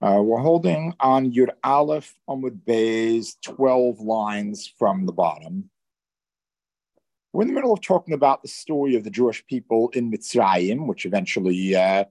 We're holding on Yud Aleph Amud Beis, 12 lines from the bottom. We're in the middle of talking about the story of the Jewish people in Mitzrayim, which eventually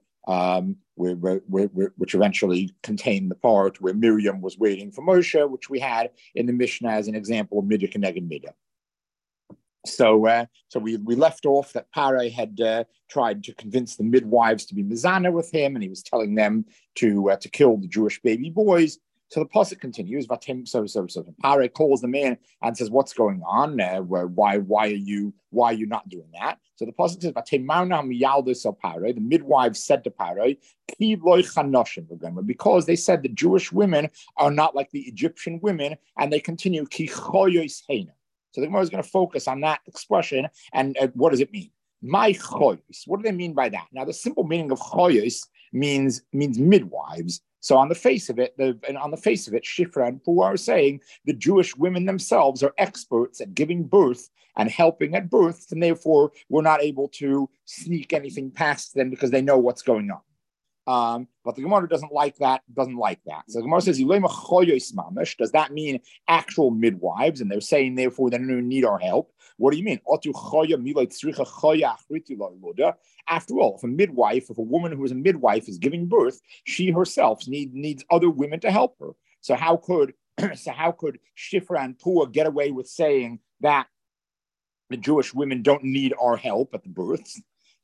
contained the part where Miriam was waiting for Moshe, which we had in the Mishnah as an example of Midah Keneged Midah. So we left off that Parai had tried to convince the midwives to be mizana with him, and he was telling them to kill the Jewish baby boys. So the pasuk continues. So Parai calls them in and says, "What's going on? Why are you not doing that?" So the pasuk says, the midwives said to Parai, because they said the Jewish women are not like the Egyptian women, and they continue So the Gemara is going to focus on that expression and what does it mean? My choyos. What do they mean by that? Now, the simple meaning of choyos means midwives. So on the face of it, Shifra and Pua are saying the Jewish women themselves are experts at giving birth and helping at birth, and therefore we're not able to sneak anything past them because they know what's going on. But the Gemara doesn't like that. So the Gemara says, does that mean actual midwives? And they're saying, therefore, they don't need our help. What do you mean? After all, if a woman who is a midwife is giving birth, she herself needs other women to help her. So how could Shifra and Pua get away with saying that the Jewish women don't need our help at the births?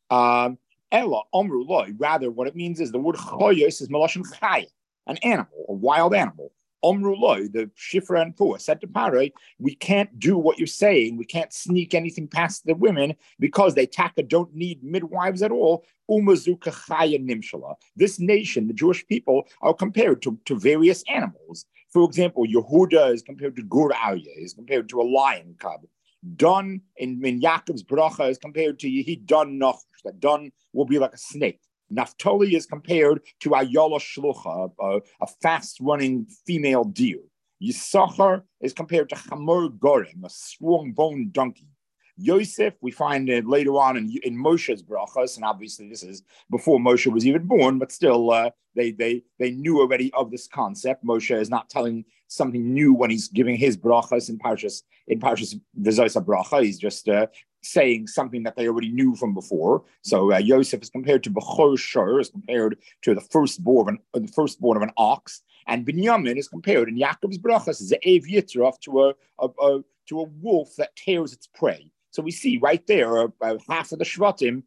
Ella, Omru Loi. Rather, what it means is the word choyos is Melashon Chaya, an animal, a wild animal. Omru Loi, the Shifra and Pua said to Parai, we can't do what you're saying. We can't sneak anything past the women because they don't need midwives at all. Umazuka Chaya Nimshala. This nation, the Jewish people, are compared to various animals. For example, Yehuda is compared to Gur Aryeh, is compared to a lion cub. Dun in Yaakov's bracha is compared to Yehi Dun Noch. That Dun will be like a snake. Naphtali is compared to Ayola Shlucha, a fast-running female deer. Yisachar is compared to Chamor Gorim, a strong-boned donkey. Yosef, we find it later on in Moshe's brachas, and obviously this is before Moshe was even born, but still they knew already of this concept. Moshe is not telling something new when he's giving his brachas in Parshas V'Zos Bracha. He's just saying something that they already knew from before. So Yosef is compared to Bechor Shur, is compared to the firstborn of an ox, and Binyamin is compared in Yaakov's brachas as Ev Yitzraf to a wolf that tears its prey. So we see right there half of the Shvatim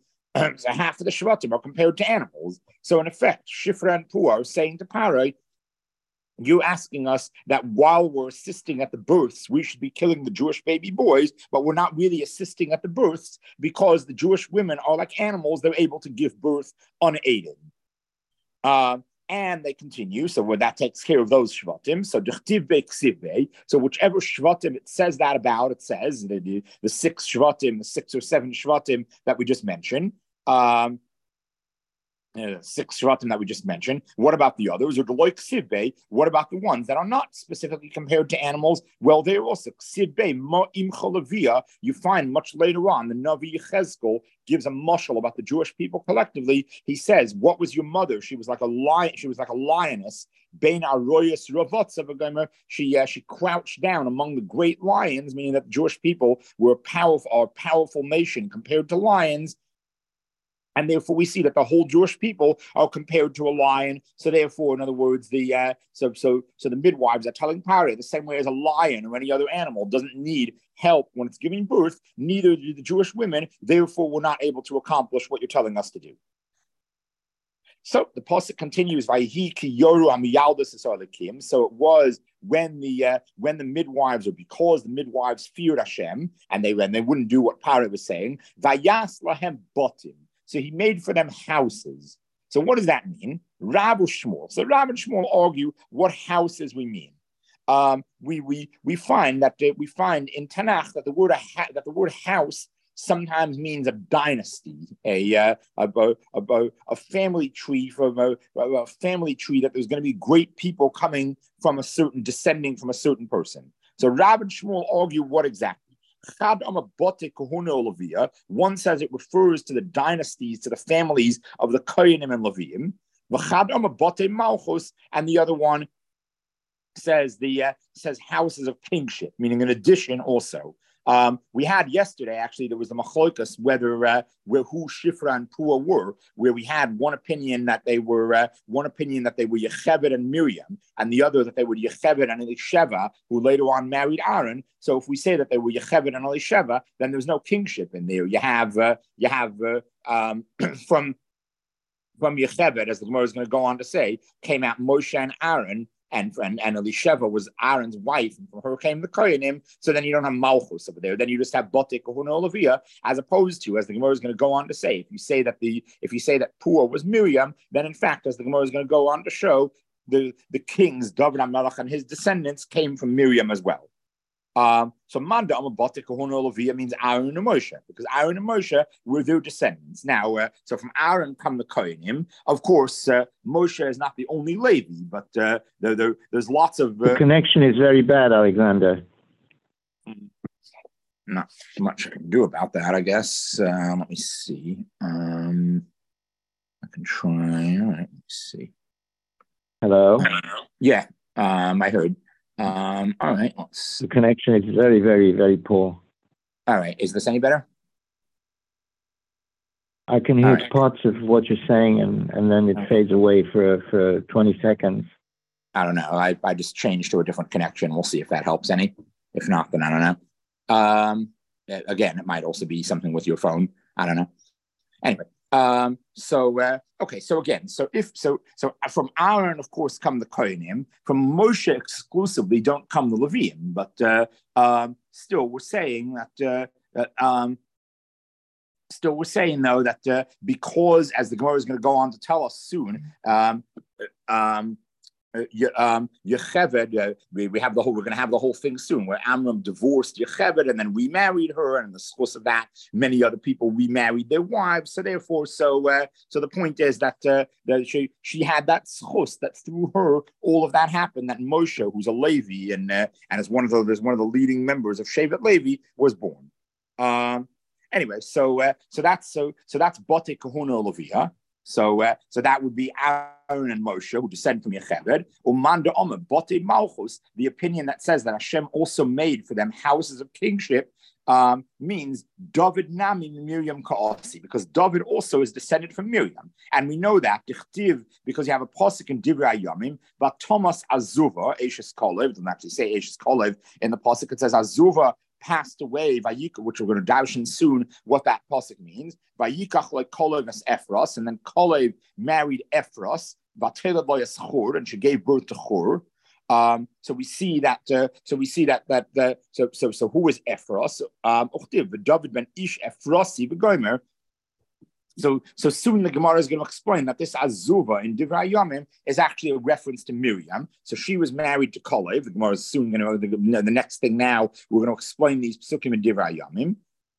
are compared to animals. So in effect, Shifra and Pua are saying to Parai, you're asking us that while we're assisting at the births, we should be killing the Jewish baby boys, but we're not really assisting at the births because the Jewish women are like animals. They're able to give birth unaided. And they continue, so that takes care of those shvatim. So whichever shvatim it says that about, it says the six or seven shvatim that we just mentioned. Six shvatim that we just mentioned. What about the others? Or the like sivbe? What about the ones that are not specifically compared to animals? Well, they're also sivbe ma'im chalavia. You find much later on the Navi Yechezkel gives a mashal about the Jewish people collectively. He says, "What was your mother? She was like a lion. She was like a lioness. Bein aroyas ravotzav. She crouched down among the great lions, meaning that the Jewish people were a powerful nation compared to lions." And therefore, we see that the whole Jewish people are compared to a lion. So therefore, in other words, the midwives are telling Parai the same way as a lion or any other animal doesn't need help when it's giving birth. Neither do the Jewish women. Therefore, we're not able to accomplish what you're telling us to do. So the pasuk continues, "Vayhi ki yoru hamiyaldas esalakim." So it was when the midwives, or because the midwives feared Hashem and they wouldn't do what Parai was saying. Vayas lahem botim. So he made for them houses. So what does that mean? Rav and Shmuel. So Rav and Shmuel argue what houses we mean. We find in Tanakh that the word house sometimes means a dynasty, a family tree a family tree that there's going to be great people descending from a certain person. So Rav and Shmuel argue what exactly. One says it refers to the dynasties, to the families of the Kohanim and Leviim. And the other one says says houses of kingship, meaning an addition also. We had yesterday, actually, there was the machlokas whether who Shifra and Pua were, where we had one opinion that they were Yocheved and Miriam, and the other that they were Yocheved and Elisheva, who later on married Aaron. So if we say that they were Yocheved and Elisheva, then there's no kingship in there. You have from Yocheved, as the Gemara is going to go on to say, came out Moshe and Aaron. And Elisheva was Aaron's wife, and from her came the Kohanim. So then you don't have Malchus over there. Then you just have Botik Kahuna Olavia, as opposed to, as the Gemara is going to go on to say, if you say that Pua was Miriam, then in fact, as the Gemara is going to go on to show, the kings David HaMelech and his descendants came from Miriam as well. So Manda Amabotik Kahuna Olavia means Aaron and Moshe, because Aaron and Moshe were their descendants. Now, so from Aaron come the Kohanim. Of course, Moshe is not the only Levi, but there's lots of. The connection is very bad, Alexander. Not much I can do about that, I guess. Let me see. I can try. All right, let me see. Hello? Yeah, I heard. All right. The connection is very, very, very poor. All right. Is this any better? I can hear parts of what you're saying, and then it fades away for 20 seconds. I don't know. I just changed to a different connection. We'll see if that helps any. If not, then I don't know. Again, it might also be something with your phone. I don't know. Anyway. So from Aaron, of course, come the Kohanim. From Moshe exclusively don't come the Leviim, but still we're saying that because, as the Gemara is going to go on to tell us soon, Yocheved, we have we're going to have the whole thing soon, where Amram divorced Yocheved and then remarried her, and in the course of that, many other people remarried their wives. So therefore, so the point is that she had that schus, that through her all of that happened. That Moshe, who's a Levi and is one of the leading members of Shevet Levi, was born. Anyway, so that's Botik Kahuna Olavia. So that would be Aaron and Moshe, who descend from Yocheved. Umanda Omer, Bote Malchus, the opinion that says that Hashem also made for them houses of kingship, means David Nami Miriam Ka'asi, because David also is descended from Miriam. And we know that, because you have a pasuk in Divrei Yomim, but Thomas Azuva, Eshes Kolev, doesn't actually say Eshes Kolev in the pasuk, it says Azuva passed away, Vayikach, which we're going to darshan soon what that pasuk means. Vayikach like Kolev as Ephros, and then Kolev married Ephros, Vatela by Chur, and she gave birth to Chur. So we see that. So who is Ephros? David ben Ish Ephrosi v'gomer. So soon the Gemara is going to explain that this Azuva in Divrei Yomim is actually a reference to Miriam. So she was married to Kolev. The Gemara is soon going to, the next thing now, we're going to explain these psukim in Divrei Yomim.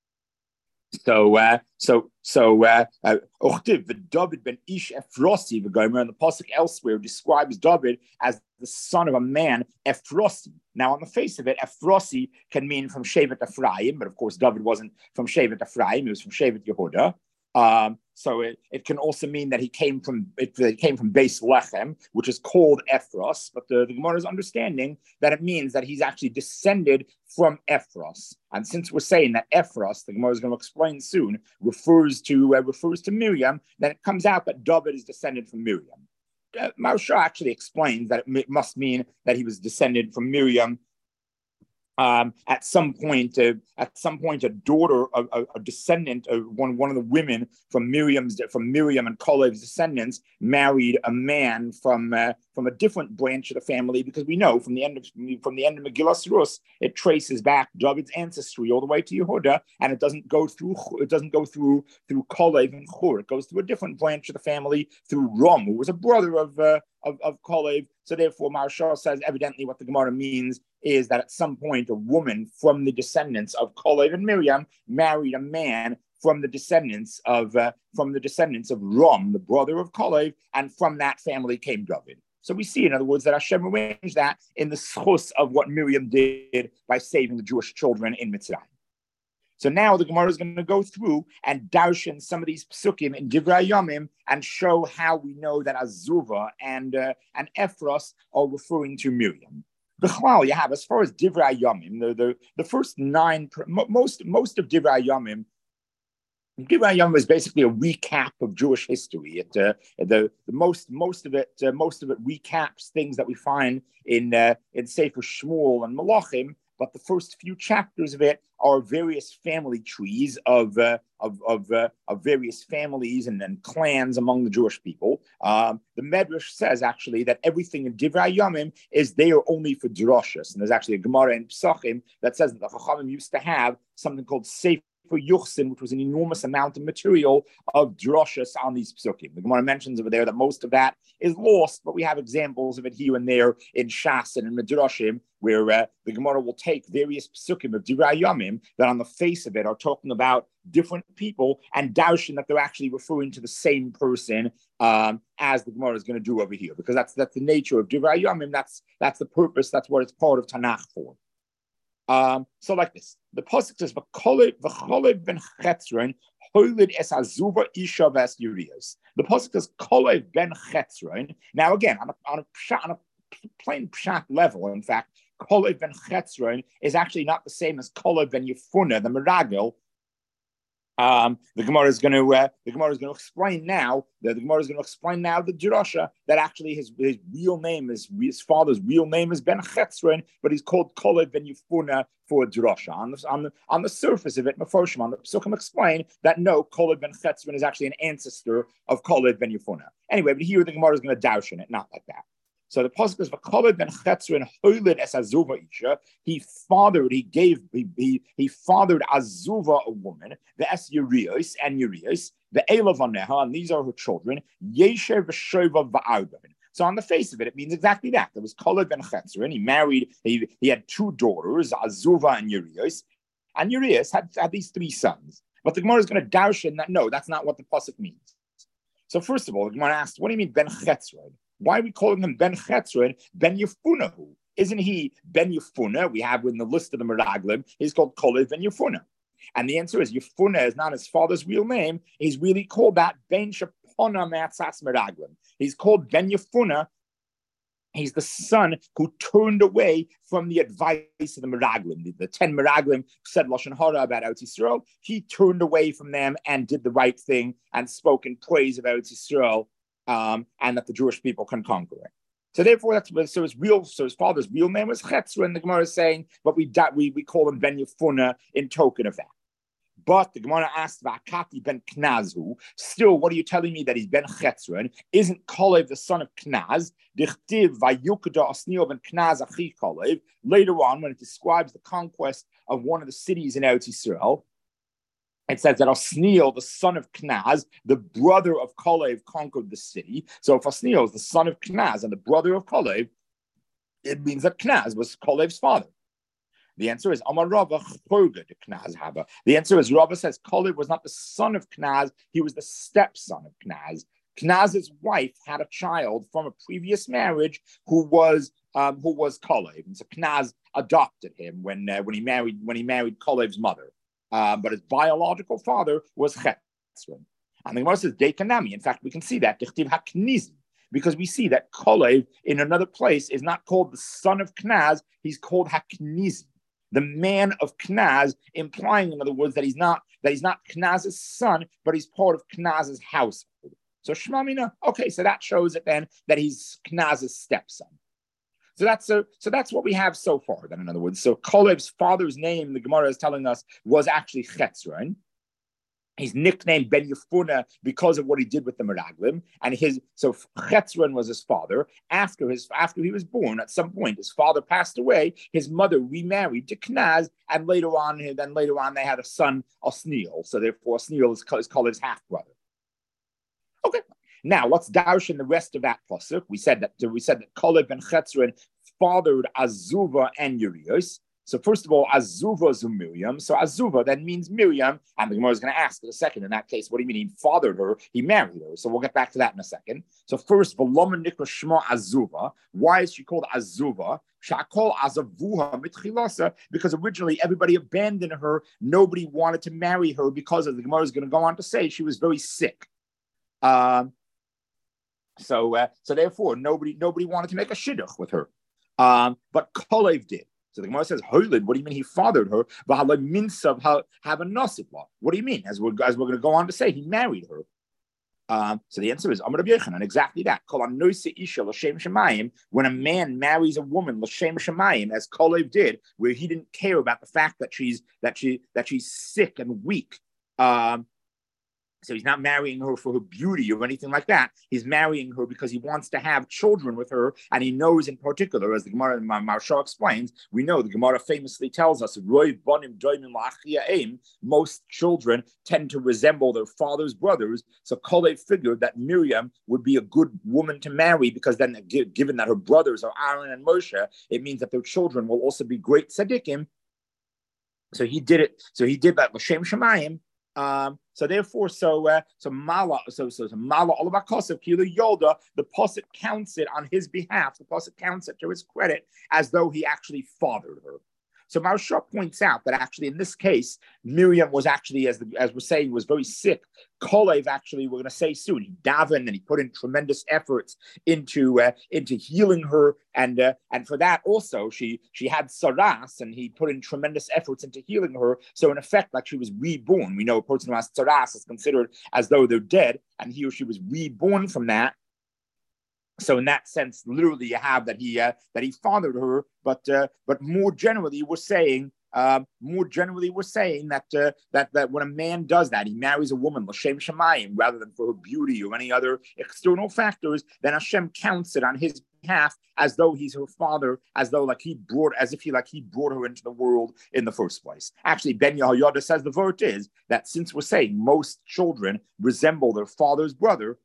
David ben Ish Ephrosi v'gomer, and the pasuk elsewhere describes David as the son of a man, Ephrosi. Now, on the face of it, Ephrosi can mean from Shevet Ephraim, but of course, David wasn't from Shevet Ephraim; he was from Shevet Yehuda. So it can also mean that he came from Beis Lechem, which is called Ephros. But the Gemara is understanding that it means that he's actually descended from Ephros. And since we're saying that Ephros, the Gemara is going to explain soon, refers to Miriam, then it comes out that David is descended from Miriam. Maharsha actually explains that it must mean that he was descended from Miriam. At some point, a daughter, a descendant of one of the women from Miriam and Kolev's descendants married a man from a different branch of the family, because we know from the end of Megillas Rus, it traces back David's ancestry all the way to Yehuda, and it doesn't go through Kolev and Chur. It goes through a different branch of the family through Rom, who was a brother of Kolev. So therefore, Maharsha says evidently what the Gemara means is that at some point a woman from the descendants of Kolev and Miriam married a man from the descendants of Rom, the brother of Kolev, and from that family came David. So we see, in other words, that Hashem arranged that in the schus of what Miriam did by saving the Jewish children in Mitzrayim. So now the Gemara is going to go through and darshan some of these psukim in Divrei Yomim and show how we know that Azuva and Ephros are referring to Miriam. You have, as far as Divrei Yomim, the first nine, most of Divrei Yomim is basically a recap of Jewish history. Most of it recaps things that we find in Sefer Shmuel and Malachim. But the first few chapters of it are various family trees of various families and clans among the Jewish people. The Medrash says actually that everything in Divrei Yomim is there only for drashas, and there's actually a Gemara in Pesachim that says that the Chachamim used to have something called Sefer Yuchsin, which was an enormous amount of material of drashas on these psukim. The Gemara mentions over there that most of that is lost, but we have examples of it here and there in Shas and in Midrashim, where the Gemara will take various psukim of Divrei Yomim that on the face of it are talking about different people and darshan that they're actually referring to the same person as the Gemara is going to do over here, because that's the nature of Divrei Yomim. That's the purpose. That's what it's part of Tanakh for. So like this, the pasuk says, "V'cholev ben Chetzron hoilid es Azuva isha ves Urias." The pasuk says, "Cholev ben Chetzron." Now again, on a plain pshat level, in fact, Cholev ben Chetzron is actually not the same as Cholev ben Yefuna, the Meragel. The Gemara is going to explain now. The Gemara is going to explain now the drasha that actually his real name is, his father's real name is Ben Chetzron, but he's called Cholev ben Yefuna for a drasha. On the surface of it, Meforshim on the Pesukim explain that no, Cholev ben Chetzron is actually an ancestor of Cholev ben Yefuna. Anyway, but here the Gemara is going to darshan it, not like that. So the pasuk is v'cholev ben Chetzron hoilid es Azuva isha. He fathered Azuva, a woman, the es Urias and Urias, the Elav Aneha, and these are her children. Yesher v'shova v'arben. So on the face of it, it means exactly that. There was Cholev ben Chetzron. He married. He had two daughters, Azuva and Urias, and Urias had these three sons. But the Gemara is going to darshan that no, that's not what the pasuk means. So first of all, the Gemara asks, what do you mean ben Chetzron? Why are we calling him Ben Chetzron, Ben Yefunahu? Isn't he Ben Yefuna? We have in the list of the Meraglim, he's called Cholev Ben Yefuna. And the answer is Yefuna is not his father's real name. He's really called that Ben Shapona Matzas Meraglim. He's called Ben Yefuna. He's the son who turned away from the advice of the Meraglim. The 10 Meraglim said Lashon Hara about Eretz Yisrael. He turned away from them and did the right thing and spoke in praise of Eretz Yisrael. And that the Jewish people can conquer it. So therefore, his father's real name was Chetzron. The Gemara is saying, but we call him Ben Yefuna in token of that. But the Gemara asked Va'akati ben Knazhu. Still, what are you telling me that he's Ben Chetzron? Isn't Cholev the son of Knaz? Dichtiv vayukada Osniel ben Knaz achi Cholev. Later on, when it describes the conquest of one of the cities in Eretz Yisrael, it says that Osniel, the son of Knaz, the brother of Cholev, conquered the city. So if Osniel is the son of Knaz and the brother of Cholev, it means that Knaz was Cholev's father. The answer is Amar Rava Chorga de Knaz Haba. The answer is Rava says Cholev was not the son of Knaz, he was the stepson of Knaz. Knaz's wife had a child from a previous marriage who was Cholev. And so Knaz adopted him when he married Cholev's mother. But his biological father was Chetzron. And the Gemara says, Dekanami. In fact, we can see that, because we see that Cholev in another place is not called the son of Knaz, he's called Haknizi, the man of Knaz, implying, in other words, that he's not Knaz's son, but he's part of Knaz's household. So Shmamina, okay, so that shows it then that he's Knaz's stepson. So that's what we have so far. Then, in other words, so Cholev's father's name, the Gemara is telling us, was actually Chetzron. He's nicknamed Ben Yefuna because of what he did with the Meraglim, and so Chetzron was his father. After he was born, at some point, his father passed away. His mother remarried to Knaz, and later on they had a son, Osniel. So therefore, Osniel is Cholev's half brother. Okay. Now let's darshan the rest of that pasuk. We said that Cholev ben Chetzron fathered Azuva and Urias. So first of all, Azuva is Miriam. So Azuva then means Miriam, and the Gemara is going to ask in a second. In that case, what do you mean he fathered her? He married her. So we'll get back to that in a second. So first, V'lomen nikra shma Azuva. Why is she called Azuva? Shakol azavuha mitchilasa, because originally everybody abandoned her. Nobody wanted to marry her because, as the Gemara is going to go on to say, she was very sick. So therefore, nobody wanted to make a shidduch with her. But Kalev did. So the Gemara says, Hoylid, what do you mean he fathered her? What do you mean? As we're going to go on to say, he married her. So the answer is Amar Rabbi Yochanan, exactly that. When a man marries a woman, l'shem shemayim, as Kalev did, where he didn't care about the fact that she's sick and weak. So he's not marrying her for her beauty or anything like that. He's marrying her because he wants to have children with her, and he knows in particular, as the Gemara and Maharsha explains, we know the Gemara famously tells us, most children tend to resemble their father's brothers. So Kalev figured that Miriam would be a good woman to marry, because then, given that her brothers are Aaron and Moshe, it means that their children will also be great tzaddikim. So he did it. So he did that l'shem shemayim. So therefore, Mala Olabakosev Kila Yolda, the Pasuk counts it on his behalf. The Pasuk counts it to his credit as though he actually fathered her. So Maharsha points out that actually in this case, Miriam was actually, as we're saying, was very sick. Kalev actually, we're going to say soon, he davened and he put in tremendous efforts into healing her, and for that also she had saras, and he put in tremendous efforts into healing her. So in effect, like she was reborn. We know a person who has saras is considered as though they're dead, and he or she was reborn from that. So in that sense, literally, you have that he fathered her. But more generally, we're saying that when a man does that, he marries a woman l'shem shemayim rather than for her beauty or any other external factors, then Hashem counts it on his behalf as though he's her father, as if he brought her into the world in the first place. Actually, Ben Yehoyada says the vert is that since we're saying most children resemble their father's brother,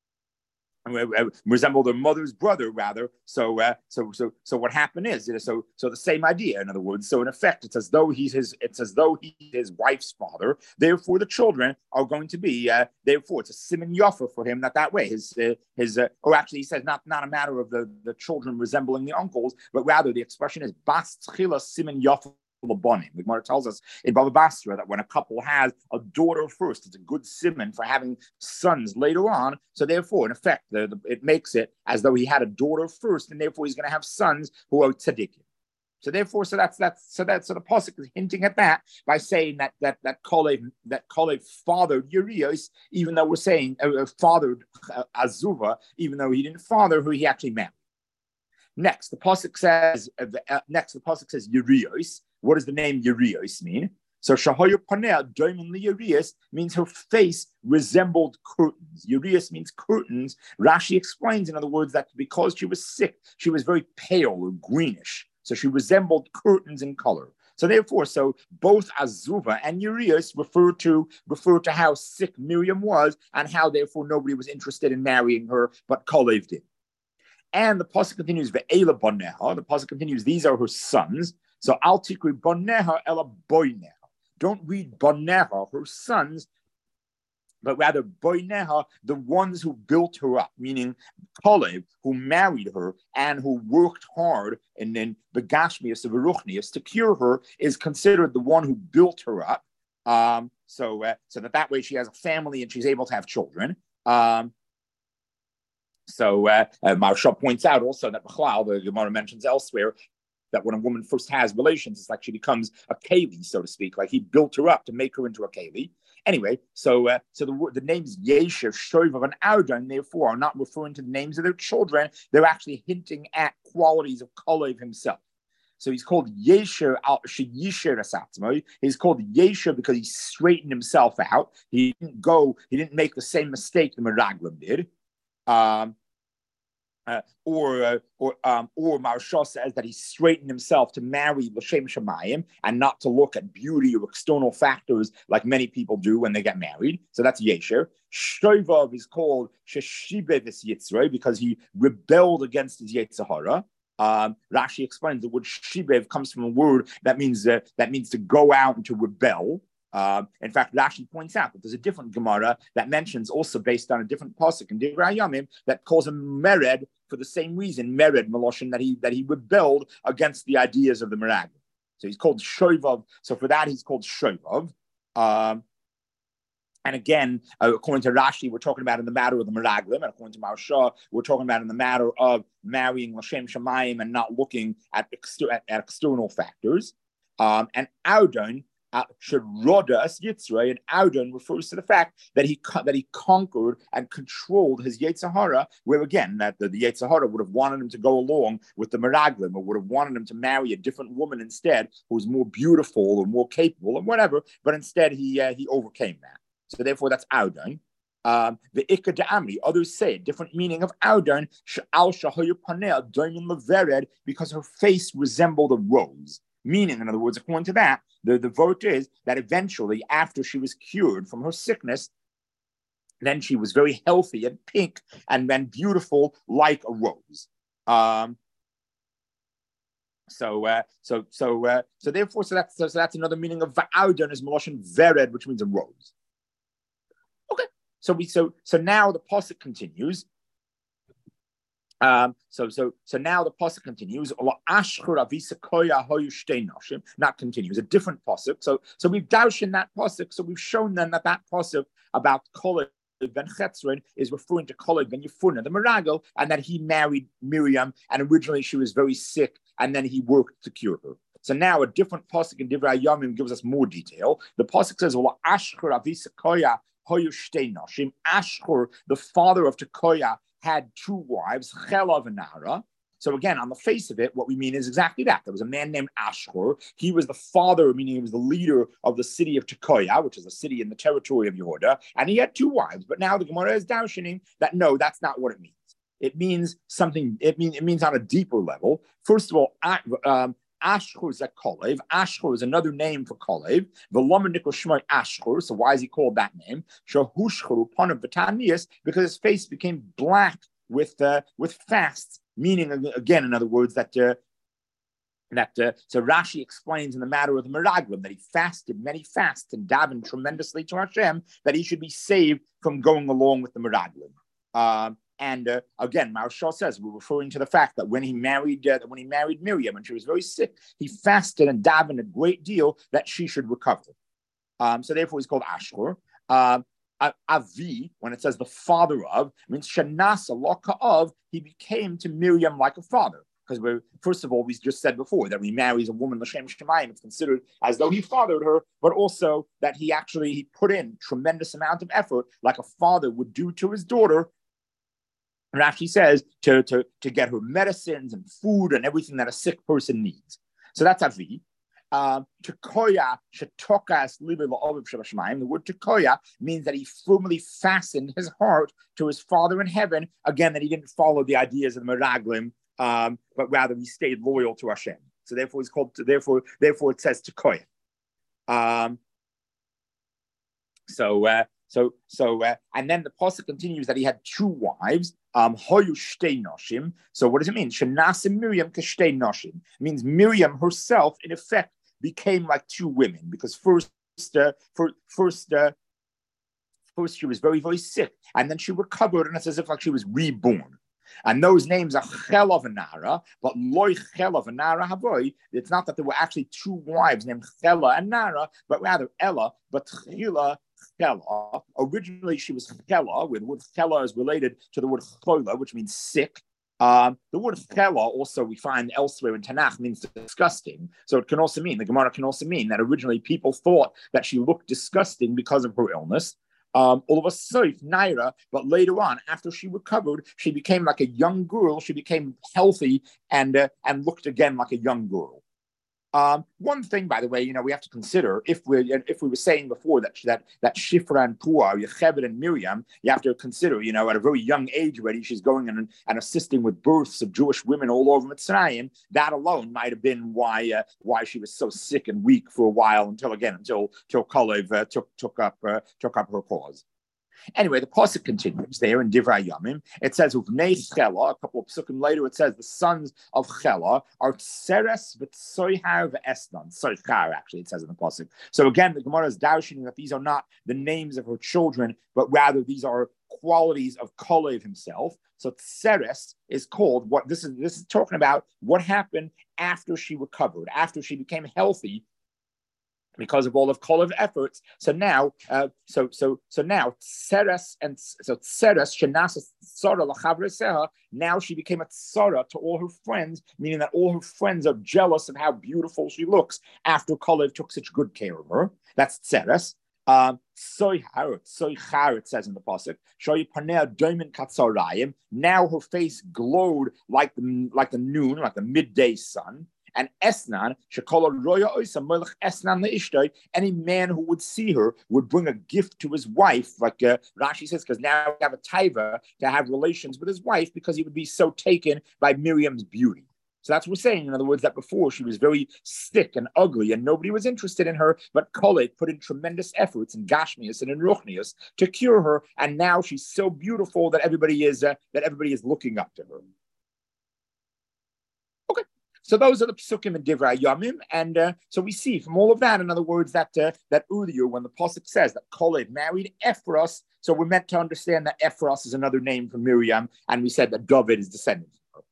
resemble their mother's brother, rather. So what happened is, so the same idea. In other words, so in effect, it's as though he's his wife's father. Therefore, the children are going to be. Therefore, it's a siman yafa for him. That way, or actually, he says not a matter of the children resembling the uncles, but rather the expression is bas tchila siman yafa. The Gemara tells us in Baba Basra that when a couple has a daughter first, it's a good siman for having sons later on. So therefore, in effect, it makes it as though he had a daughter first, and therefore he's going to have sons who are tzaddikim. So therefore, so the pasuk is hinting at that by saying that Kalev fathered Urias, even though we're saying fathered Azuva, even though he didn't father who he actually married. Next, the pasuk says Urias. What does the name Urias mean? So Shahoyer Panea Doimin Li Urias means her face resembled curtains. Urias means curtains. Rashi explains, in other words, that because she was sick, she was very pale or greenish. So she resembled curtains in color. So therefore, both Azuva and Urias refer to how sick Miriam was, and how therefore nobody was interested in marrying her, but Kalev did. And the pasuk continues, Ve'ela Boneha. The pasuk continues, these are her sons. So Al Tikri Boneha Ela Boineha. Don't read Boneha, her sons, but rather Boineha, the ones who built her up, meaning Kalev, who married her and who worked hard, and then Begashmias of Veruchnias to cure her, is considered the one who built her up. So that way she has a family and she's able to have children. Maharsha points out also that the Gemara mentions elsewhere that when a woman first has relations, it's like she becomes a keli, so to speak. Like he built her up to make her into a keli. Anyway, the names Yesher, Shoivav, and Ardan, therefore, are not referring to the names of their children. They're actually hinting at qualities of Kalev himself. So he's called Yesher Yesher Asatzmo. He's called Yesher because he straightened himself out. He didn't make the same mistake the Meraglim did. Or Maharsha says that he straightened himself to marry l'shem shemayim and not to look at beauty or external factors like many people do when they get married. So that's Yesher. Shoivav is called Sheshibevis Yitzray because he rebelled against his Yetzirah. Rashi explains the word shibev comes from a word that means to go out and to rebel. In fact, Rashi points out that there's a different Gemara that mentions, also based on a different pasuk in Divrei Hayamim, that calls him Mered for the same reason, Mered Meloshin, that he rebelled against the ideas of the Meraglim. So he's called Shoivav. So for that, he's called Shoivav. And again, according to Rashi, we're talking about in the matter of the Meraglim, and according to Maharsha, we're talking about in the matter of marrying Lashem Shemayim and not looking at external factors. And Audon should Rodas Yitzray, and Audon refers to the fact that he conquered and controlled his Yetzer Hara, where again that the Yetzer Hara would have wanted him to go along with the Meraglim, or would have wanted him to marry a different woman instead, who was more beautiful or more capable or whatever. But instead, he overcame that. So therefore, that's Audon. The Ikka Amri, others say a different meaning of Audon, Sha'al Shahoyu Panel, Doimin Levered, because her face resembled a rose. Meaning, in other words, according to that, the vote is that eventually, after she was cured from her sickness, then she was very healthy and pink and then beautiful like a rose. So that's another meaning of Va'audon is Meloshin Vered, which means a rose. Okay, so now the pasuk continues. So now the pasuk continues. Not continues, a different pasuk. So we've doushed in that pasuk. So we've shown then that pasuk about Kolev ben Chetzron is referring to Kolev ben Yefuna, the Meragel, and that he married Miriam, and originally she was very sick, and then he worked to cure her. So now a different pasuk in Divrei Hayamim gives us more detail. The pasuk says, "Ashkur avisa koya hoyu shtei nashim." Ashkur, the father of Tekoya, had two wives, Chela and Nara. So again, on the face of it, what we mean is exactly that. There was a man named Ashkur. He was the father, meaning he was the leader of the city of Tekoya, which is a city in the territory of Yehuda, and he had two wives. But now the Gemara is dowshining that no, that's not what it means. It means something. It means on a deeper level. First of all, Ashkur is a Kolev. Ashkur is another name for Kolev. Velomenikol Shmoi Ashkur. So why is he called that name? Shahushchuru Panav V'Tanias, because his face became black with fasts. Meaning, again, in other words, so Rashi explains in the matter of the Meraglim that he fasted many fasts and davened tremendously to Hashem that he should be saved from going along with the Meraglim. And again, Maharsha says we're referring to the fact that when he married Miriam and she was very sick, he fasted and davened a great deal that she should recover. So therefore, he's called Ashkur. Avi, when it says the father of, means Shanasa Loka of, he became to Miriam like a father. Because first of all, we just said before that when he marries a woman, L'Shem Shemayim, it's considered as though he fathered her, but also that he put in tremendous amount of effort, like a father would do to his daughter. Rashi says to get her medicines and food and everything that a sick person needs. So that's Avi. Tekoya shetokas libe la'oviv shabashmayim. The word tekoya means that he firmly fastened his heart to his Father in heaven. Again, that he didn't follow the ideas of the Meraglim, but rather he stayed loyal to Hashem. So therefore, it's called. Therefore, it says tekoya. And then the pasuk continues that he had two wives. Hoyu shtei noshim. So what does it mean? Shenasim Miriam kashtei noshim means Miriam herself, in effect, became like two women because first she was very, very sick, and then she recovered, and it's as if like she was reborn. And those names are Chela v'Nara, but loy Chela v'Nara havoy. It's not that there were actually two wives named Chela and Nara, but rather Ella, but Chila. Chela. Originally, she was Chela, where the word Chela is related to the word Chola, which means sick. The word Chela also we find elsewhere in Tanakh means disgusting. So it can also mean, the Gemara can also mean that originally people thought that she looked disgusting because of her illness. All of a sudden, Naira, but later on, after she recovered, she became like a young girl. She became healthy and looked again like a young girl. One thing, by the way, we have to consider if we were saying before that Shifra and Pua, Yocheved and Miriam, you have to consider, at a very young age already, she's going and assisting with births of Jewish women all over Mitzrayim. That alone might have been why she was so sick and weak for a while until Kalev took up her cause. Anyway, the pasuk continues there in Divrei Yamim. It says, "Uvnei Chela." A couple of psukim later, it says the sons of Chela are Tseres v'Tsoyhar v'Esnan. Soichar, actually, it says in the pasuk. So again, the Gemara is dashing that these are not the names of her children, but rather these are qualities of Kalev himself. So Tseres is called what this is talking about what happened after she recovered, after she became healthy, because of all of Kalev efforts. So now, now Tseres Shenasa Tzara Lachavreseha. Now she became a tzara to all her friends, meaning that all her friends are jealous of how beautiful she looks after Kalev took such good care of her. That's Tseres. Soichar, it says in the pasuk. Now her face glowed like the noon, like the midday sun. And Esnan, any man who would see her would bring a gift to his wife, like Rashi says, because now we have a taiva to have relations with his wife because he would be so taken by Miriam's beauty. So that's what we're saying. In other words, that before she was very sick and ugly and nobody was interested in her, but Kalev put in tremendous efforts in Gashmius and in Ruchnius to cure her. And now she's so beautiful that everybody is looking up to her. Okay. So those are the psukim and divrei yamim, and so we see from all of that, in other words, that earlier when the pasuk says that Kalev married Ephros, so we're meant to understand that Ephros is another name for Miriam, and we said that David is descendant.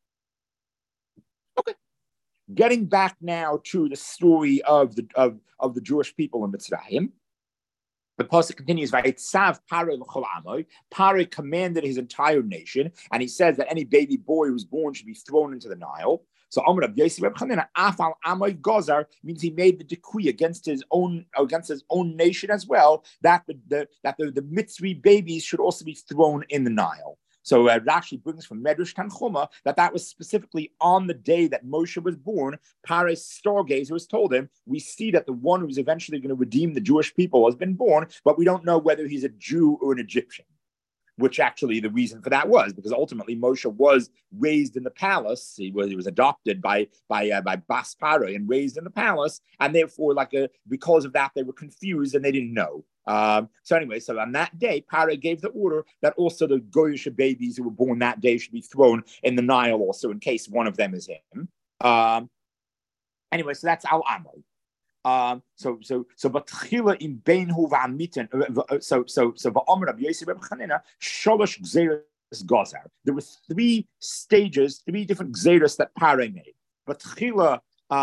Okay, getting back now to the story of the Jewish people in Mitzrayim. The pasuk continues, "Vayitzav Paroi l'chol amoi." Paroi commanded his entire nation, and he says that any baby boy who's born should be thrown into the Nile. So Amar Reb Yossi Reb Chanina, Afal Amoi Gozar, means he made the decree against his own nation as well, that the Mitzri babies should also be thrown in the Nile. So Rashi brings from Medrash Tanchuma that was specifically on the day that Moshe was born. Pare's stargazers told him, we see that the one who's eventually going to redeem the Jewish people has been born, but we don't know whether he's a Jew or an Egyptian. Which actually the reason for that was because ultimately Moshe was raised in the palace. He was adopted by Bas Pare and raised in the palace, and therefore, because of that, they were confused and they didn't know. So on that day, Pare gave the order that also the Goyish babies who were born that day should be thrown in the Nile, also in case one of them is him. So that's Al Amor. So Batchila in Beinhu v'Amiten. So va'Omer Rabbi Yossi Reb Chanina Sholosh Gzeres Gozar. There were three different Gzeres that Pare made. Batchila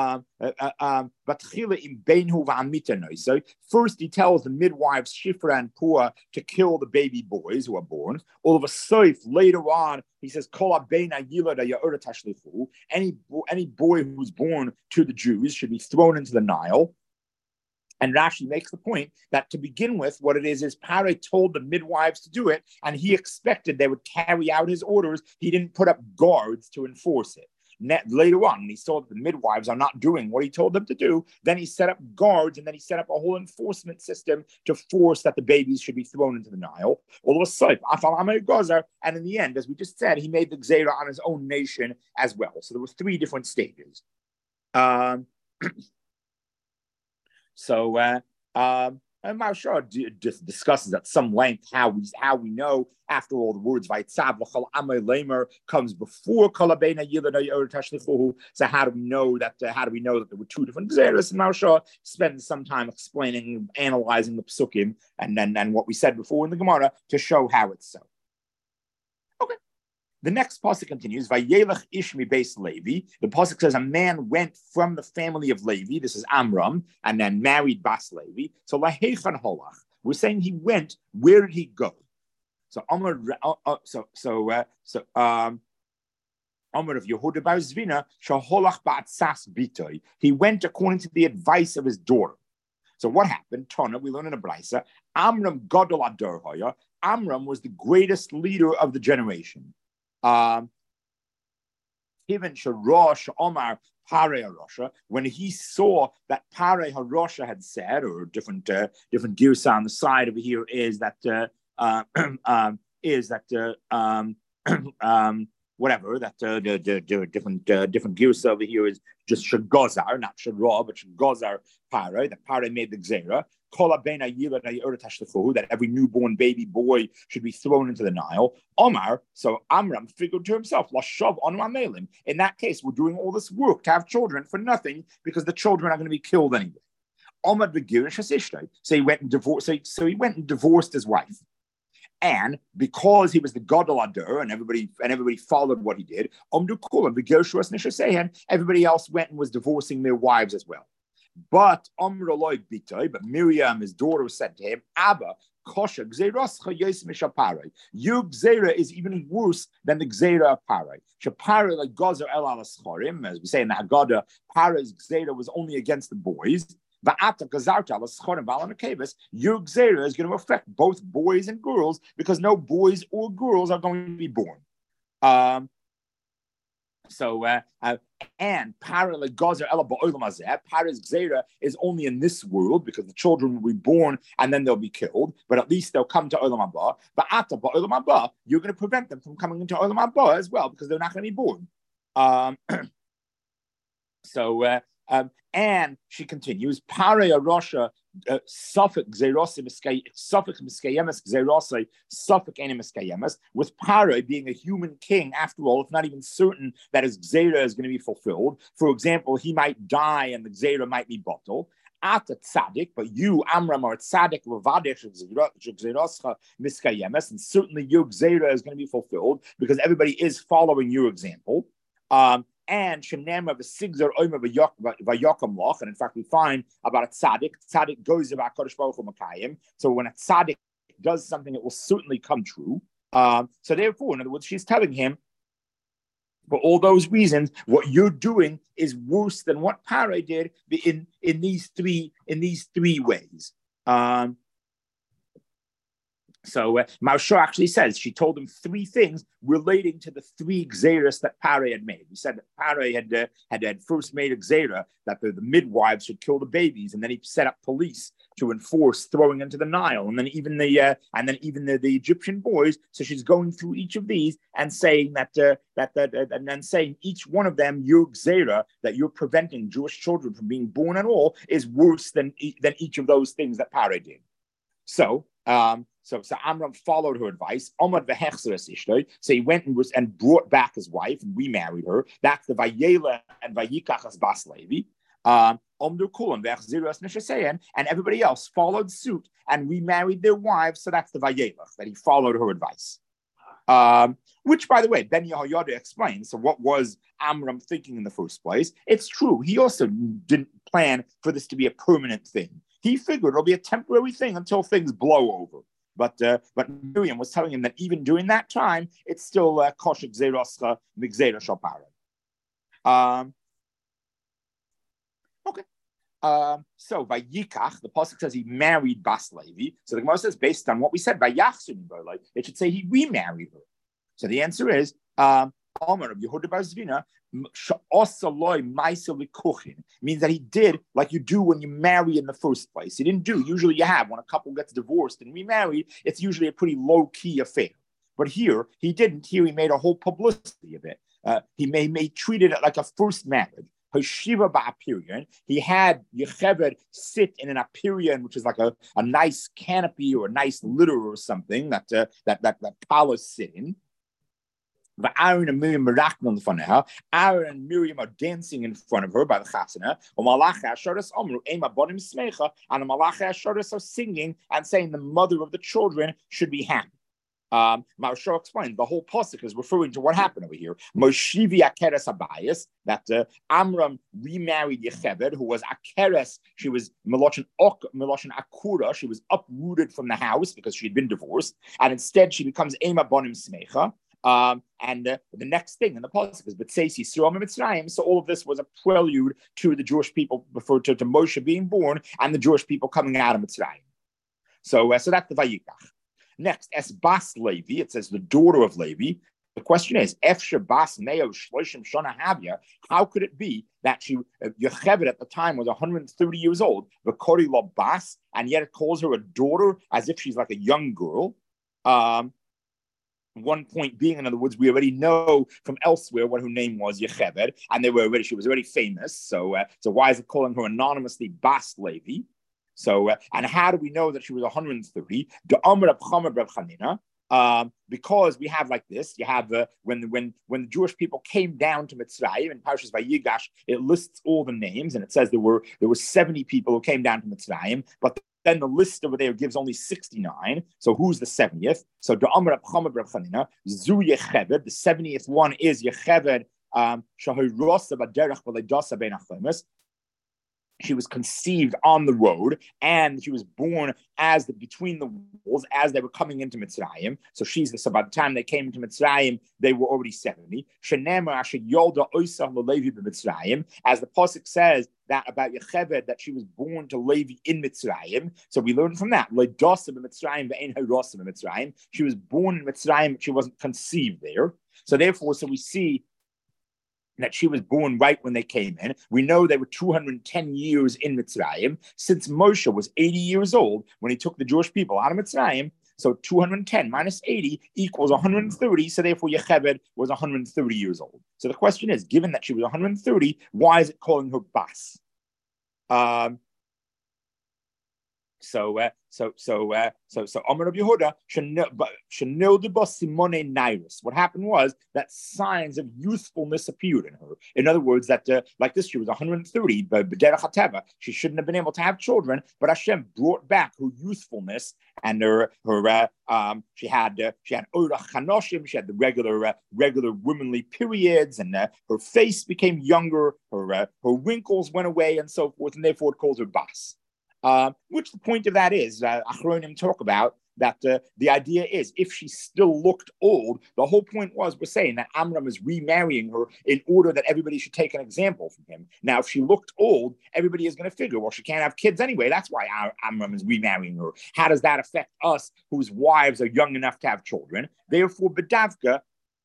in Beinhu v'Amiten. So first he tells the midwives Shifra and Pua to kill the baby boys who are born. All of a sudden, later on, he says, any boy who's born to the Jews should be thrown into the Nile. And Rashi makes the point that to begin with, what it is Pare told the midwives to do it, and he expected they would carry out his orders. He didn't put up guards to enforce it. Later on, when he saw that the midwives are not doing what he told them to do, then he set up guards, and then he set up a whole enforcement system to force that the babies should be thrown into the Nile. All of a sudden, and in the end, as we just said, he made the Gzeira on his own nation as well. So there were three different stages. And Maharsha discusses at some length how we know, after all, the words "Vayitzav l'chol amay lemer" comes before Kol habeina yilad ha'yor tashlichuhu. So how do we know that there were two different gzeros? And Maharsha spends some time explaining, analyzing the psukim, and then what we said before in the Gemara to show how it's so. Okay. The next pasuk continues, Vayelech ish mi beis Levi. The pasuk says a man went from the family of Levi, this is Amram, and then married Bas Levi. So lahechan holach. We're saying he went. Where did he go? So Amar of Yehuda bar Zvina, shaholach ba'atzas bitoy. He went according to the advice of his daughter. So what happened? Tana, we learn in a brisa, Amram gadol ador hoya. Amram was the greatest leader of the generation. When he saw that Pare HaRosha had said, or different girsa on the side over here is that whatever that the different girsa over here is just Shagozar, not Shara, but Shagozar Pare. That Pare made the Gzera. that every newborn baby boy should be thrown into the Nile. Omar, so Amram figured to himself, in that case, we're doing all this work to have children for nothing because the children are going to be killed anyway. So he went and divorced. So he went and divorced his wife. And because he was the Gadol Adur and everybody followed what he did, everybody else went and was divorcing their wives as well. But Miriam, his daughter, said to him, Abba, Kosher, your Gzera is even worse than the Gzera of Parai. Shapara, like Gazer El Al Schorim, as we say in the Haggadah, Parai's Gzera was only against the boys. Your Gzera is going to affect both boys and girls because no boys or girls are going to be born. And Para's Gzera is only in this world because the children will be born and then they'll be killed, but at least they'll come to Olam Haba. But after Olam Haba, you're going to prevent them from coming into Olam Haba as well because they're not going to be born. And she continues, Parei Arosha, Suffolk Xerosim Suffolk Miskayemas Xerosai, Suffolk Animaskayemas, with Parei being a human king, after all, it's not even certain that his Xera is going to be fulfilled. For example, he might die and the Xera might be bottled. Ata tzaddik, but you, Amram, are tzaddik, miskayemes, and certainly your Xera is going to be fulfilled because everybody is following your example. And Shenema v'sigzar omer v'yakam loch, and in fact we find about a tzaddik. Tzaddik goes about Kodesh Baruch Hu Makayim. So when a tzaddik does something, it will certainly come true. So therefore, in other words, she's telling him, for all those reasons, what you're doing is worse than what Parei did in these three ways. So Marsha actually says she told him three things relating to the three Xeras that Parei had made. We said that Parei had first made a Xera that the midwives should kill the babies, and then he set up police to enforce throwing into the Nile, and then even the Egyptian boys. So she's going through each of these and saying that and then saying each one of them, your Xera that you're preventing Jewish children from being born at all is worse than each of those things that Parei did. So Amram followed her advice. So he went and brought back his wife and remarried her. That's the Vayela and Vayikachas Bas Levi. And everybody else followed suit and remarried their wives. So that's the Vayelach, that he followed her advice. Which, by the way, Ben Yehoyada explains. So what was Amram thinking in the first place? It's true. He also didn't plan for this to be a permanent thing. He figured it'll be a temporary thing until things blow over. But Miriam was telling him that even during that time, it's still kosher gzeroscha migzera shel Parei. Okay. So Vayikach, the pasuk says he married Bas Levi. So the Gemara says based on what we said, Vayachsun Berlei, it should say he remarried her. So the answer is Omer of Yehuda Bar Zvina means that he did like you do when you marry in the first place. He didn't do. Usually you have when a couple gets divorced and remarried, it's usually a pretty low-key affair. But here, he didn't. Here he made a whole publicity of it. He treated it like a first marriage. Hashiva ba'apirion. He had Yocheved sit in an apirion, which is like a nice canopy or a nice litter or something that Palos sit in. Aaron and Miriam are dancing in front of her by the chasana. And the Malachi Ashoris are singing and saying the mother of the children should be happy. Marsha explained the whole pasuk is referring to what happened over here. Moshivi Akeres Abayis, that Amram remarried Yocheved, who was Akeres. She was Meloshin Akura. She was uprooted from the house because she had been divorced, and instead she becomes Ema Bonim Smecha. And the next thing in the pasuk is B'tzeis Yisrael Mitzrayim. So all of this was a prelude to the Jewish people, referred to Moshe being born and the Jewish people coming out of Mitzrayim. So that's the Vayikach. Next, Es Bas Levi, it says the daughter of Levi. The question is, Efsher Bas Meo Shloshim Shana Havya, how could it be that Yocheved at the time was 130 years old, V'kori Lo Bas, and yet it calls her a daughter as if she's like a young girl? One point being, in other words, we already know from elsewhere what her name was, Yocheved, and she was already famous. So why is it calling her anonymously Bas Levi? And how do we know that she was 130? Because we have like this, you have when the Jewish people came down to Mitzrayim in Parshas Vayigash, it lists all the names and it says there were 70 people who came down to Mitzrayim, but then the list over there gives only 69. So who's the 70th? So the 70th one is Yecheved. She was conceived on the road, and she was born between the walls as they were coming into Mitzrayim. So by the time they came into Mitzrayim, they were already 70. As the pasuk says that about Yecheved, that she was born to Levi in Mitzrayim. So we learn from that. She was born in Mitzrayim, but she wasn't conceived there. So therefore, we see that she was born right when they came in. We know they were 210 years in Mitzrayim, since Moshe was 80 years old when he took the Jewish people out of Mitzrayim. So 210 minus 80 equals 130. So therefore, Yecheved was 130 years old. So the question is, given that she was 130, why is it calling her Bas? So Amar Rabbi Yehuda, Simone Nairus. What happened was that signs of youthfulness appeared in her. In other words, that like this, she was 130, but B'derech HaTeva, she shouldn't have been able to have children, but Hashem brought back her youthfulness and she had Orach Chanoshim, she had the regular womanly periods, and her face became younger, her wrinkles went away, and so forth, and therefore it calls her Bas. Which the point of that is, Achronim talk about that the idea is if she still looked old, the whole point was we're saying that Amram is remarrying her in order that everybody should take an example from him. Now, if she looked old, everybody is going to figure, well, she can't have kids anyway. That's why Amram is remarrying her. How does that affect us whose wives are young enough to have children? Therefore, B'davka,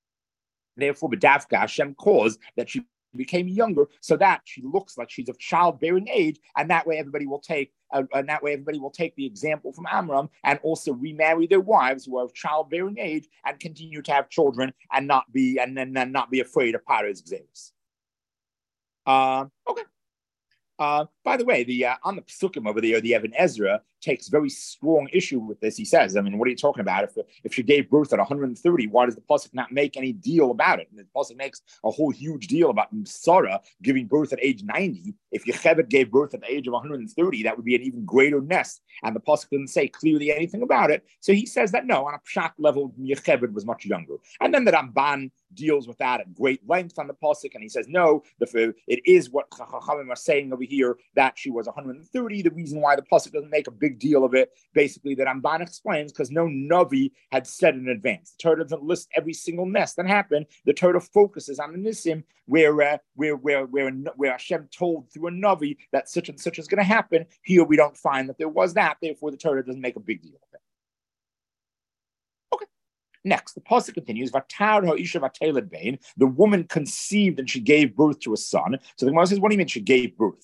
Hashem caused that she became younger, so that she looks like she's of childbearing age, and that way everybody will take the example from Amram and also remarry their wives who are of childbearing age and continue to have children and not be afraid of Paro's exams. Okay. By the way, on the Pesukim over there, the Evan Ezra takes very strong issue with this. He says, I mean, what are you talking about? If she gave birth at 130, why does the pasuk not make any deal about it? And the pasuk makes a whole huge deal about Sarah giving birth at age 90. If Yecheved gave birth at the age of 130, that would be an even greater nest. And the pasuk didn't say clearly anything about it. So he says that no, on a pshat level, Yecheved was much younger. And then the Ramban deals with that at great length on the pasuk, and he says no, it is what Chachamim are saying over here, that she was 130. The reason why the pasuk doesn't make a big deal of it, basically, that Ramban explains, because no Navi had said in advance. The Torah doesn't list every single nest that happened. The Torah focuses on the Nisim, where Hashem told through a Navi that such and such is going to happen. Here we don't find that there was that. Therefore, the Torah doesn't make a big deal of it. Okay. Next, the pasuk continues. The woman conceived and she gave birth to a son. So the Gemara says, what do you mean she gave birth?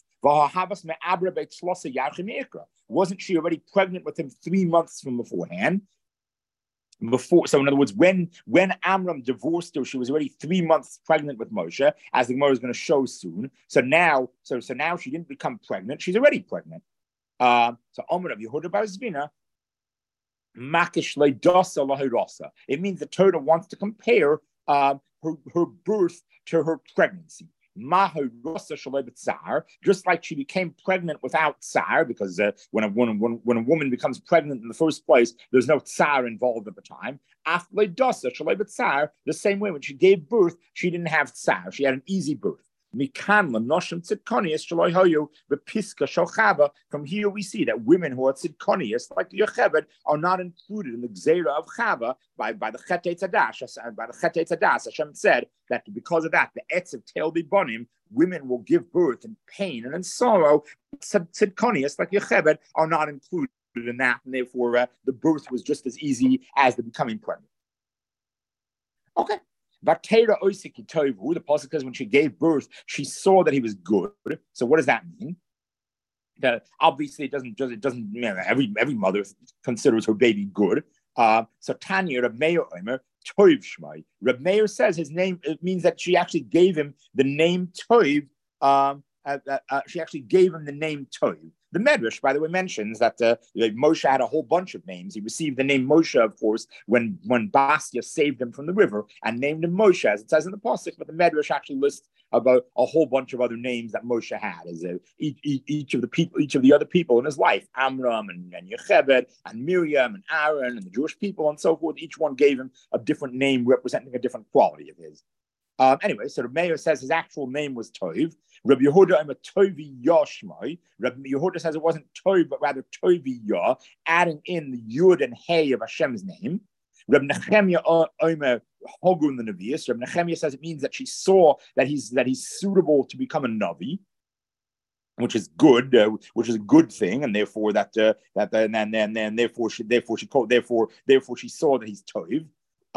Wasn't she already pregnant with him 3 months from beforehand? So in other words, when Amram divorced her, she was already 3 months pregnant with Moshe, as the Gemara is going to show soon. So now she didn't become pregnant; she's already pregnant. So Amar Rav Yehuda bar Zvina, it means the Torah wants to compare her birth to her pregnancy. Just like she became pregnant without tsar, because when a woman becomes pregnant in the first place, there's no tsar involved at the time. The same way when she gave birth, she didn't have tsar; she had an easy birth. From here we see that women who are tzidkonius, like Yocheved, are not included in the Gzeira of Chava by the Chetei Tzadas. Hashem said that because of that, the Etz of Tel Bibonim, women will give birth in pain and in sorrow. Tzidkonius, like Yocheved, are not included in that, and therefore the birth was just as easy as the becoming pregnant. Okay. The pasuk says when she gave birth, she saw that he was good. So what does that mean? That obviously it doesn't. Every mother considers her baby good. So Tanya Reb Meir Omer Toiv Shmai. Reb Meir says his name. It means that she actually gave him the name Toiv. She actually gave him the name Toiv. The Medrash, by the way, mentions that Moshe had a whole bunch of names. He received the name Moshe, of course, when Bastia saved him from the river and named him Moshe, as it says in the Pasuk. But the Medrash actually lists about a whole bunch of other names that Moshe had, as each of the other people in his life, Amram and Yocheved and Miriam and Aaron and the Jewish people and so forth. Each one gave him a different name representing a different quality of his. Anyway, so the mayor says his actual name was Tov. Rabbi Yehuda I'm a Tovi Yashmai. Rabbi Yehuda says it wasn't Tov, but rather Tovi Yah, adding in the Yud and Hey of Hashem's name. Rabbi Nechemia Omer Hogun the Nevius. Rabbi Nechemia says it means that she saw that he's suitable to become a Navi, which is good, which is a good thing, and therefore therefore she saw that he's Tov.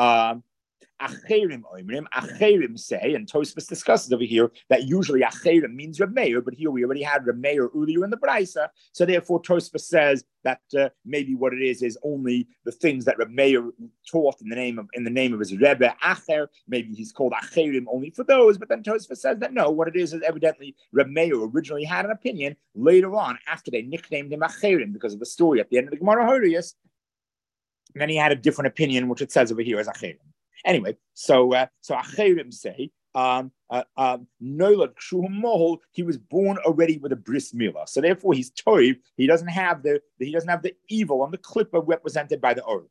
Acherim say, and Tosfos discusses over here that usually Acherim means Reb Meir, but here we already had Reb Meir earlier in the Braisa, so therefore Tosfos says that maybe what it is only the things that Reb Meir taught in the name of his Rebbe Acher. Maybe he's called Acherim only for those, but then Tosfos says that no, what it is evidently Reb Meir originally had an opinion. Later on, after they nicknamed him Acherim because of the story at the end of the Gemara Horius, and then he had a different opinion, which it says over here as Acherim. Anyway, so Acherim say, Nolad Kshuhum Mohol, he was born already with a bris milah. So therefore he's Toiv, he doesn't have the evil on the klippah represented by the Orla.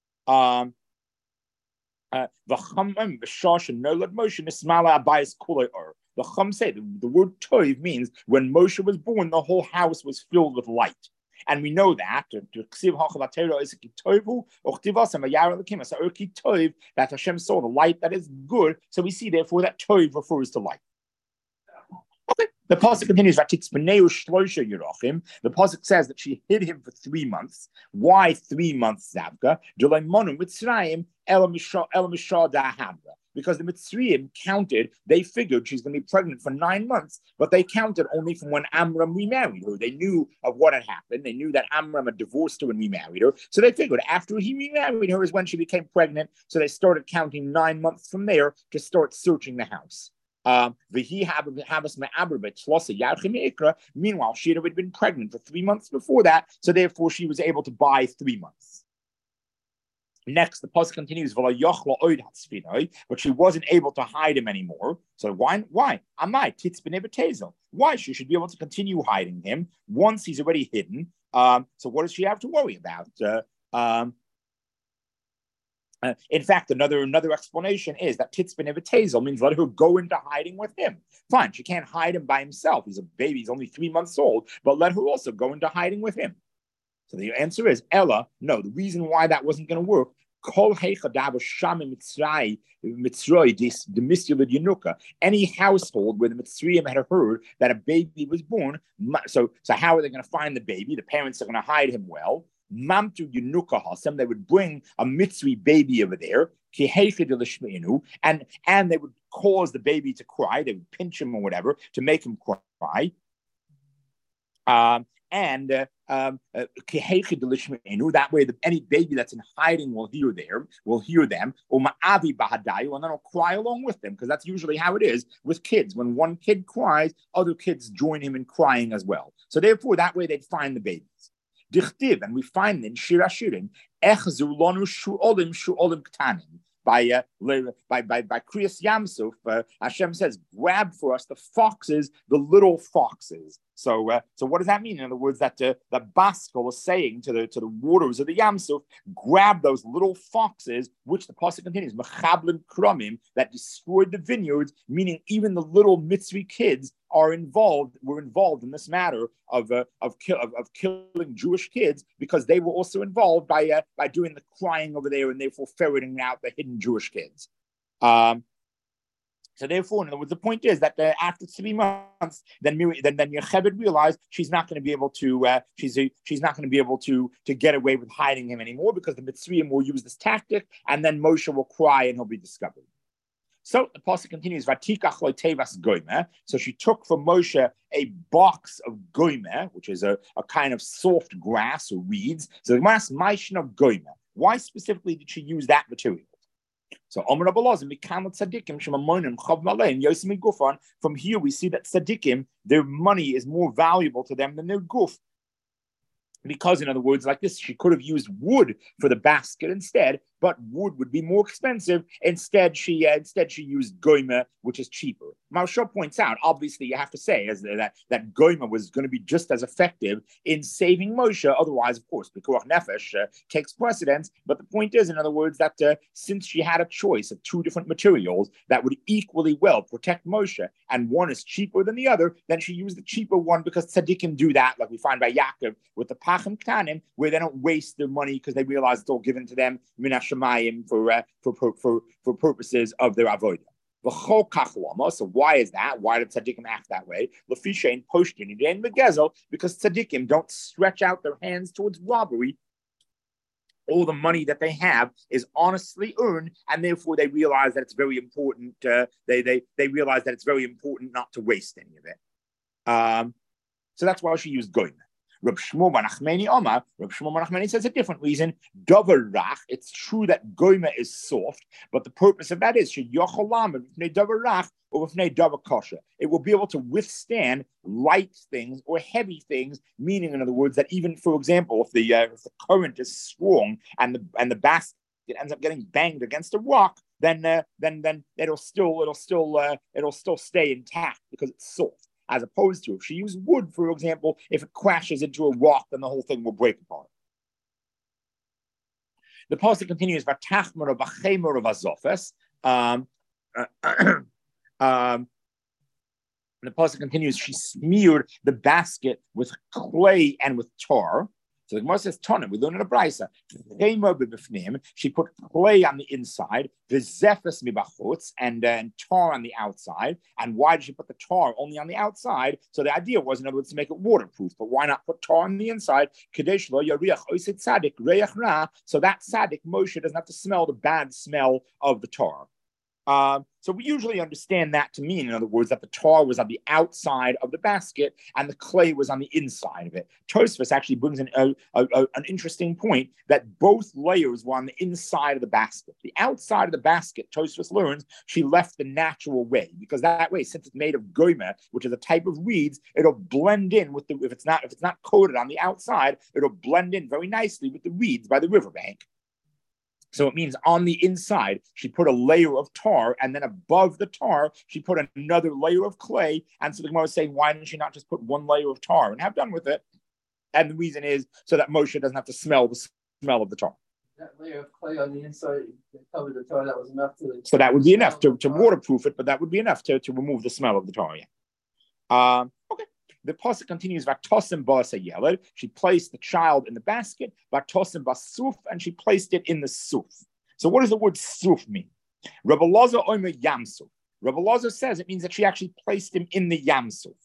The Chum say the word Toiv means when Moshe was born, the whole house was filled with light. And we know that that Hashem saw the light that is good. So we see therefore that Tov refers to light. Okay. The pasuk continues. The pasuk says that she hid him for 3 months. Why 3 months, Zavka? Because the Mitzrayim counted, they figured she's going to be pregnant for 9 months, but they counted only from when Amram remarried her. They knew of what had happened. They knew that Amram had divorced her and remarried her. So they figured after he remarried her is when she became pregnant. So they started counting 9 months from there to start searching the house. Meanwhile, she had already been pregnant for 3 months before that. So therefore, she was able to buy 3 months. Next, the pasuk continues, but she wasn't able to hide him anymore. So why? Why? She should be able to continue hiding him once he's already hidden. So what does she have to worry about? In fact, another explanation is that titzbin evitezel means let her go into hiding with him. Fine, she can't hide him by himself. He's a baby. He's only 3 months old. But let her also go into hiding with him. So the answer is Ella. No, the reason why that wasn't going to work. Any household where the Mitzrayim had heard that a baby was born, so how are they going to find the baby? The parents are going to hide him well. Mamtu Yenuka Hasem, they would bring a Mitzri baby over there, and they would cause the baby to cry. They would pinch him or whatever to make him cry. That way any baby that's in hiding will hear them, and then will cry along with them, because that's usually how it is with kids. When one kid cries, other kids join him in crying as well. So therefore, that way they'd find the babies. Dichtiv, and we find in Shir Hashirim, Echzu lonu shu'olim ktanim. By Kriyas Yamsuf, Hashem says, grab for us the foxes, the little foxes. So what does that mean? In other words, that Baska was saying to the waters of the Yamsuf, grab those little foxes, which the pasuk continues, Mechablim Kromim, that destroyed the vineyards, meaning even the little Mitzri kids were involved in this matter of killing Jewish kids, because they were also involved by doing the crying over there and therefore ferreting out the hidden Jewish kids. So therefore, in other words, the point is that after 3 months, then Yocheved realized she's not going to be able to get away with hiding him anymore, because the Mitzrayim will use this tactic, and then Moshe will cry and he'll be discovered. So the pasuk continues, Vatikach lo tevas gomer. So she took from Moshe a box of gomer, which is a kind of soft grass or reeds. So the mas maishin of gomer. Why specifically did she use that material? So from here we see that tzaddikim, their money is more valuable to them than their guf. Because, in other words, like this, she could have used wood for the basket instead, but wood would be more expensive. Instead, she used goima, which is cheaper. Maharsha points out, obviously, you have to say that goima was going to be just as effective in saving Moshe. Otherwise, of course, Pikuach Nefesh takes precedence. But the point is, in other words, that since she had a choice of two different materials that would equally well protect Moshe, and one is cheaper than the other, then she used the cheaper one because tzaddikim do that, like we find by Yaakov with the Pachim Ktanim, where they don't waste their money because they realize it's all given to them Shemayim for purposes of their avodah. So why is that? Why did tzaddikim act that way? Lefisha Poshtin Begezel, because tzaddikim don't stretch out their hands towards robbery. All the money that they have is honestly earned, and therefore they realize that it's very important. They realize that it's very important not to waste any of it. So that's why she used goyim. Reb Shmuel bar Nachmani says a different reason. Dover rach. It's true that goyma is soft, but the purpose of that is it will be able to withstand light things or heavy things. Meaning, in other words, that even, for example, if the current is strong and the basket ends up getting banged against a rock, then it'll still stay intact because it's soft. As opposed to if she used wood, for example, if it crashes into a rock, then the whole thing will break apart. The pasuk continues, "Vatachmer b'chemer v'azofes." The pasuk continues, she smeared the basket with clay and with tar. So the Gemara says, "Tonim." We learn in a brisa. She put clay on the inside, v'zefes mibachutz, and tar on the outside. And why did she put the tar only on the outside? So the idea was, in other words, to make it waterproof. But why not put tar on the inside? So that tzaddik Moshe doesn't have to smell the bad smell of the tar. So we usually understand that to mean, in other words, that the tar was on the outside of the basket and the clay was on the inside of it. Tosfos actually brings in an interesting point that both layers were on the inside of the basket. The outside of the basket, Tosfos learns, she left the natural way, because that way, since it's made of goyma, which is a type of reeds, it'll blend in with if it's not coated on the outside, it'll blend in very nicely with the reeds by the riverbank. So it means on the inside, she put a layer of tar, and then above the tar, she put another layer of clay. And so the Gemara is saying, why didn't she not just put one layer of tar and have done with it? And the reason is so that Moshe doesn't have to smell the smell of the tar. That layer of clay on the inside that covered the tar, that was enough to... So that would be enough to waterproof it, but that would be enough to remove the smell of the tar, yeah. Okay. The pasuk continues, "Vatosim ba'asa yeled." She placed the child in the basket. "Vatosim basuf," and she placed it in the suf. So, what does the word suf mean? Rabbi Elazar omer yamsuf. Rabbi Elazar says it means that she actually placed him in the yamsuf.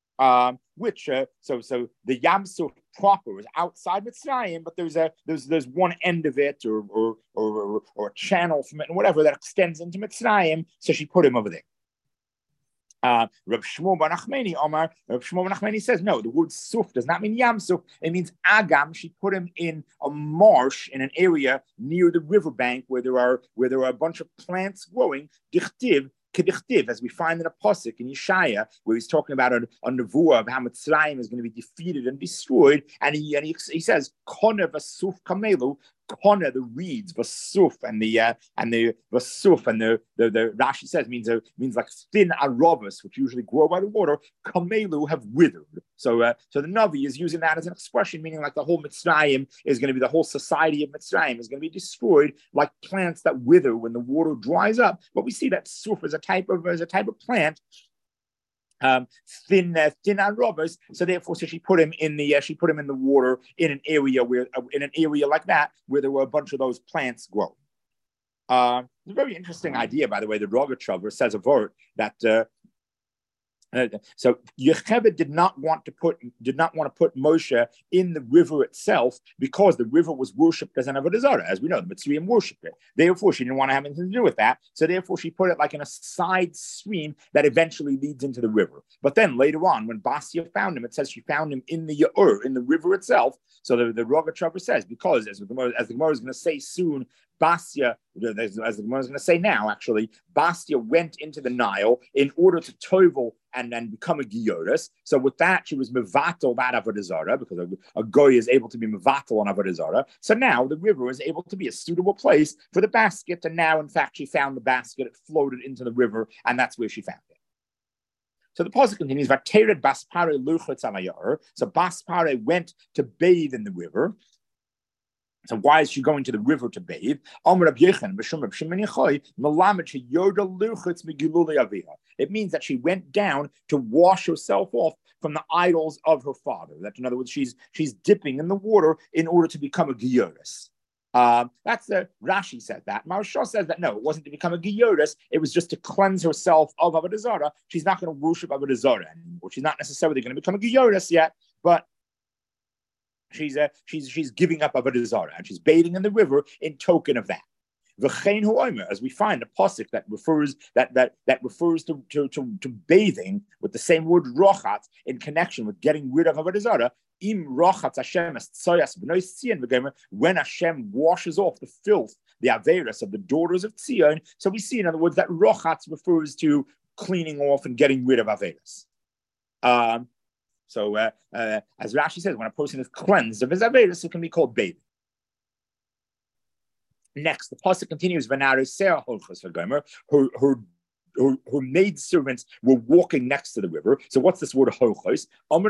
So the yamsuf proper is outside Mitzrayim, but there's one end of it or a channel from it and whatever that extends into Mitzrayim. So she put him over there. Reb Shmuel bar Nachmani says, no, the word suf does not mean yamsuf. It means agam. She put him in a marsh in an area near the riverbank where there are a bunch of plants growing. Dichtiv, as we find in a pasuk in Yeshaya, where he's talking about a nevuah of how Mitzrayim is going to be defeated and destroyed, and he says, "Kona v'suf kamelu." Kona, the reeds, vasuf, and the vasuf, and the Rashi says means like thin arovas, which usually grow by the water. Kamelu have withered. So the Navi is using that as an expression, meaning like the whole Mitzrayim is going to be, the whole society of Mitzrayim is going to be destroyed like plants that wither when the water dries up. But we see that suf is a type of plant. Thin robbers. So therefore, she put him in the water in an area like that where there were a bunch of those plants grow. It's a very interesting idea, by the way. The Rogachover says a word that. So Yocheved did not want to put Moshe in the river itself because the river was worshipped as an avodah zarah. As we know, the Mitzrayim worshipped it. Therefore, she didn't want to have anything to do with that. So therefore, she put it like in a side stream that eventually leads into the river. But then later on, when Basia found him, it says she found him in the Yaur, in the river itself. So the Rogachover says, because as the Gemara is going to say soon, Basia, as the Gemara is going to say now, actually, Basia went into the Nile in order to tovel and become a Gioris. So with that, she was mevatel that Avodah Zarah, because a goy is able to be mevatel on Avodah Zarah. So now the river is able to be a suitable place for the basket. And now, in fact, she found the basket. It floated into the river, and that's where she found it. So the pasuk continues, "Vatered Baspare luchotz alayar." So Baspare went to bathe in the river. So why is she going to the river to bathe? It means that she went down to wash herself off from the idols of her father. That, in other words, she's dipping in the water in order to become a Gioris. That's the Rashi said that. Maharsha says that no, it wasn't to become a Gioris. It was just to cleanse herself of Avodah Zarah. She's not going to worship Avodah Zarah anymore. She's not necessarily going to become a Gioris yet, but she's giving up Avodah Zarah, and she's bathing in the river in token of that. As we find a pasuk that refers to bathing with the same word rochat in connection with getting rid of Avodah Zarah. When Hashem washes off the filth, the averis of the daughters of Tzion, so we see, in other words, that rochat refers to cleaning off and getting rid of averis. So, as Rashi says, when a person is cleansed of his averis, it can be called bathing. Next, the pasuk continues. Her maid servants were walking next to the river. So, what's this word holchos?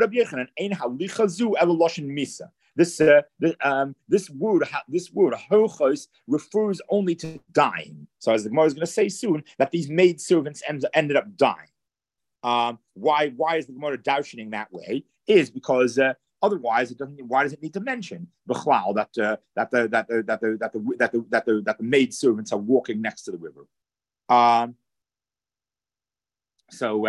This word holchos refers only to dying. So, as the Gemara is going to say soon, that these maid servants ended up dying. Why is the Gemara darshaning that way? Is because otherwise it doesn't. Why does it need to mention b'chlal that the maid servants are walking next to the river? So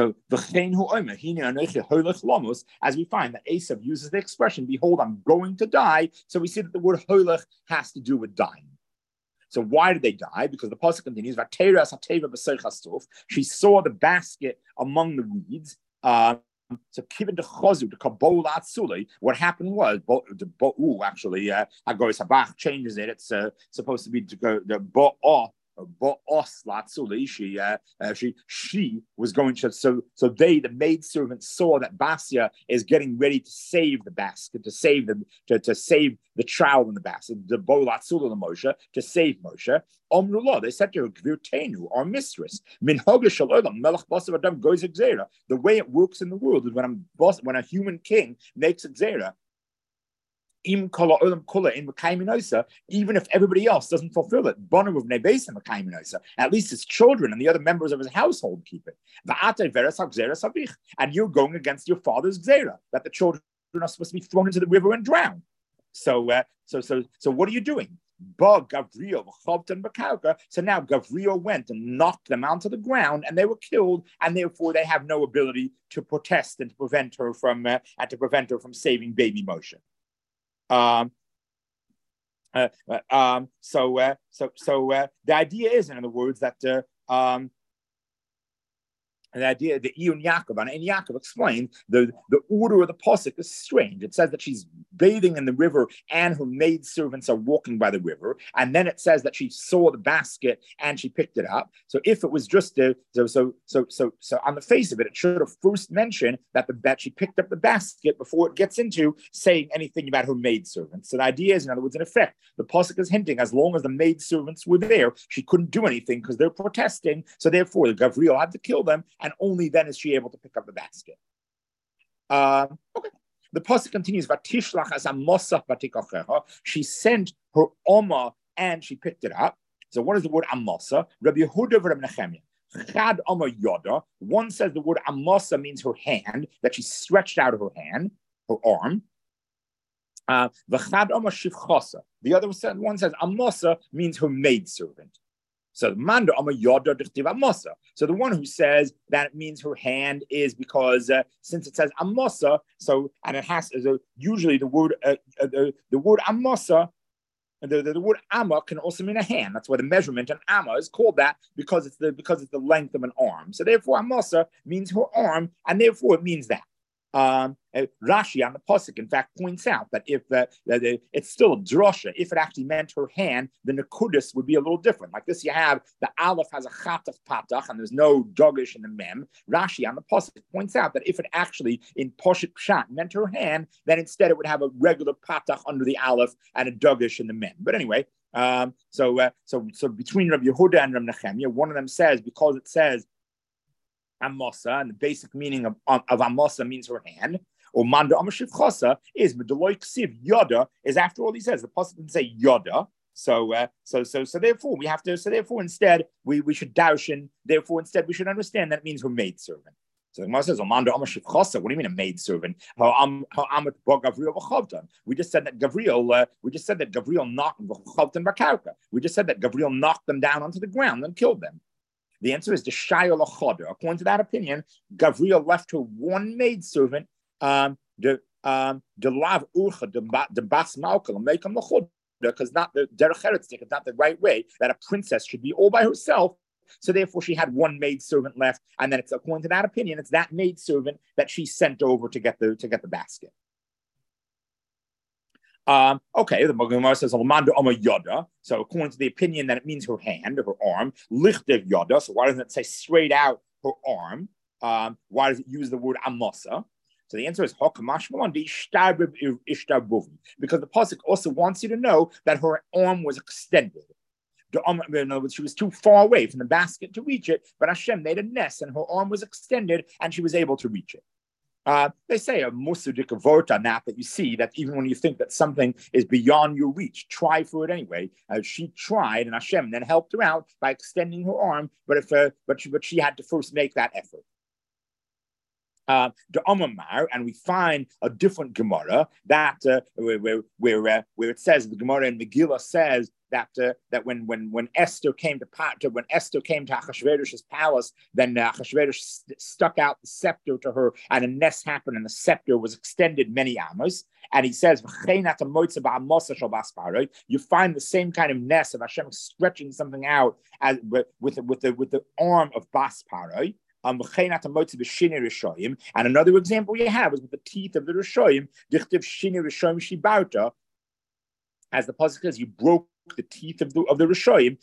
as we find that Esav uses the expression, "Behold, I'm going to die." So we see that the word holech has to do with dying. So why did they die? Because the pasuk continues, she saw the basket among the weeds. So kiven dechozu to kabol atzuli. What happened was, actually, Agoris Habach changes it. It's supposed to be to go the bo'ah. She was going to, so the maid servant saw that Basia is getting ready to save the basket, to save them, to save the child in the basket, the Bolatzula the Moshe, to save Moshe. Omrullah, they said to her, Gvirtenu, our mistress, Min Hogashalodam, Melech Basav Adam goes Xera. The way it works in the world is when a human king makes Xera, even if everybody else doesn't fulfill it, at least his children and the other members of his household keep it. And you're going against your father's gzera, that the children are supposed to be thrown into the river and drowned. So what are you doing? So now Gavriel went and knocked them onto the ground, and they were killed, and therefore they have no ability to protest and to prevent her from saving baby Moshe. The idea is, in other words, that the idea that Iyun Yaakov and Yaakov explained the order of the pasuk is strange. It says that she's bathing in the river and her maid servants are walking by the river, and then it says that she saw the basket and she picked it up. So if it was just so on the face of it, it should have first mentioned that she picked up the basket before it gets into saying anything about her maid servants. So the idea is, in other words, in effect, the pasuk is hinting as long as the maid servants were there, she couldn't do anything because they're protesting. So therefore, Gavriel had to kill them. And only then is she able to pick up the basket. Okay. The pasuk continues, "Vatishlach as amosa batikachecha." She sent her oma and she picked it up. So what is the word amosa? Rabbi Yehuda v'Rabbi Nechemia. Chad ama yoda. One says the word amosa means her hand, that she stretched out her hand, her arm. V'chad ama shivchasa. The other one says amosa means her maidservant. So the manda ama yoda dichtiv amosa. So the one who says that it means her hand is because since it says amosa, and it has usually the word amosa, the word amma can also mean a hand. That's why the measurement in amma is called that, because it's the length of an arm. So therefore amosa means her arm, and therefore it means that. Rashi on the pasuk, in fact, points out that if it's still a drosha, if it actually meant her hand, the nekudis would be a little different. Like this, you have the aleph has a chataf patach, and there's no dogish in the mem. Rashi on the pasuk points out that if it actually in poshit pshat meant her hand, then instead it would have a regular patach under the aleph and a dogish in the mem. But anyway. So between Rabbi Yehuda and Rabbi Nechemia, one of them says, because it says Amosa, and the basic meaning of Amosa means her hand, or Manda Amashiv Chasa is Medeloy Ksiv Yoda, is after all he says. The pasuk didn't say Yoda. So therefore we have to. So therefore instead we should daushin. Therefore instead we should understand that it means her maidservant. So the Gemara says, "Amanda Amashiv Chasa." What do you mean a maidservant? We just said that Gavriel. We just said that Gavriel knocked Bakauka. We just said that Gavriel knocked them down onto the ground and killed them. The answer is the Shayol Achoder. According to that opinion, Gavriel left her one maidservant, the Lav Urcha, the Bas Malkel, and make him the because not the Derech Eretz, it's not the right way that a princess should be all by herself. So therefore, she had one maidservant left, and then it's according to that opinion, it's that maidservant that she sent over to get the basket. Okay, the Gemara says Almanda Oma Yoda. So according to the opinion that it means her hand or her arm, Lichtev Yoda. So why doesn't it say straight out her arm? Why does it use the word Amosa? So the answer is because the pasuk also wants you to know that her arm was extended. In other words, she was too far away from the basket to reach it, but Hashem made a nest and her arm was extended and she was able to reach it. They say a musudik vorta nap that you see that even when you think that something is beyond your reach, try for it anyway. She tried and Hashem then helped her out by extending her arm, but she had to first make that effort. The Amamar, and we find a different Gemara that where it says the Gemara in Megillah says that when Esther came to Achashverosh's palace, then Achashverosh stuck out the scepter to her, and a nest happened, and the scepter was extended many amos. And he says, you find the same kind of nest of Hashem stretching something out as with the arm of Bas Paroi. And another example you have is with the teeth of the Rishoyim, as the pasuk says, you broke the teeth of the Rishoyim.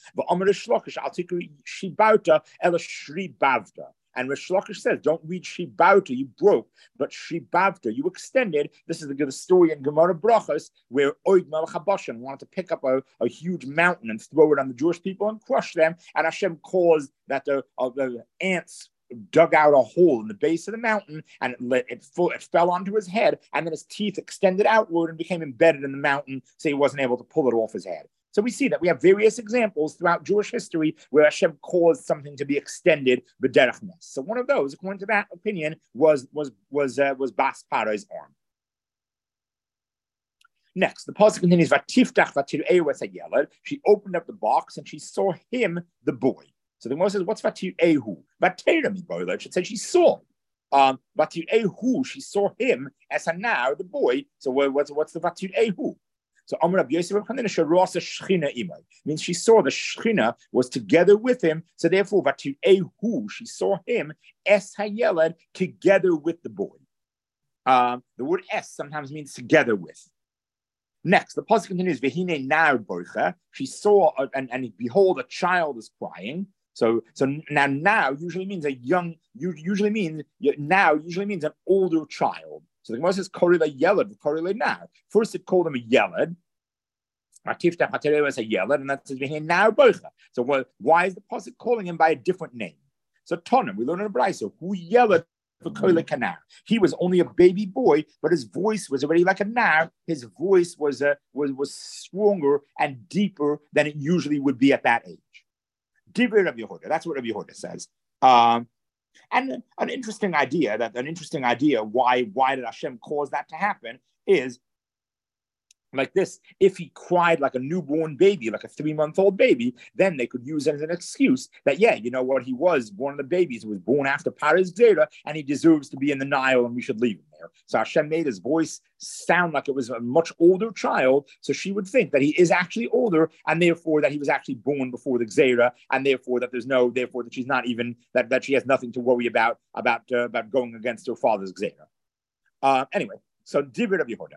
And Rish Lakish says, don't read Shibauta, you broke, but Shibavta, you extended. This is the story in Gemara Brachos where Oid Melech HaBashan wanted to pick up a huge mountain and throw it on the Jewish people and crush them. And Hashem caused that the ants dug out a hole in the base of the mountain, and it fell onto his head, and then his teeth extended outward and became embedded in the mountain, so he wasn't able to pull it off his head. So we see that we have various examples throughout Jewish history where Hashem caused something to be extended b'derech nes. So one of those, according to that opinion, was Bas Paro's arm. Next, the pasuk continues, "Vatiftach vatirei v'sayelad." She opened up the box and she saw him, the boy. So the Gemara says, what's Vatir Ehu? Vaterami boiler. It should say she saw. Vatir Ehu, she saw him as a now, the boy. So what's the Vatir Ehu? So Amar Rabbi Yosef means she saw the Shechina was together with him. So therefore, Vatir Ehu, she saw him es hayelad, together with the boy. The word es sometimes means together with. Next, the pasuk continues, Vehine nar borcha. She saw and behold, a child is crying. So now usually means usually means an older child. So the Gemara says korele yelad, korele now. First it called him a yelad. Atifta haterei was a yelad, and that says now boicha. So why is the pasuk calling him by a different name? So Tonim, we learn in the Brayso, who yelad for korele kanar. He was only a baby boy, but his voice was already like a nar. His voice was stronger and deeper than it usually would be at that age. Divrei Rabbi Yehuda. That's what Rabbi Yehuda says. And an interesting idea why did Hashem cause that to happen is like this. If he cried like a newborn baby, like a 3-month-old baby, then they could use it as an excuse that, yeah, you know what, he was one of the babies who was born after Paras Zera, and he deserves to be in the Nile, and we should leave him there. So Hashem made his voice sound like it was a much older child, so she would think that he is actually older, and therefore that he was actually born before the Zera, and therefore that she's not even, that she has nothing to worry about going against her father's Zera. Anyway, so Divir of Yehuda.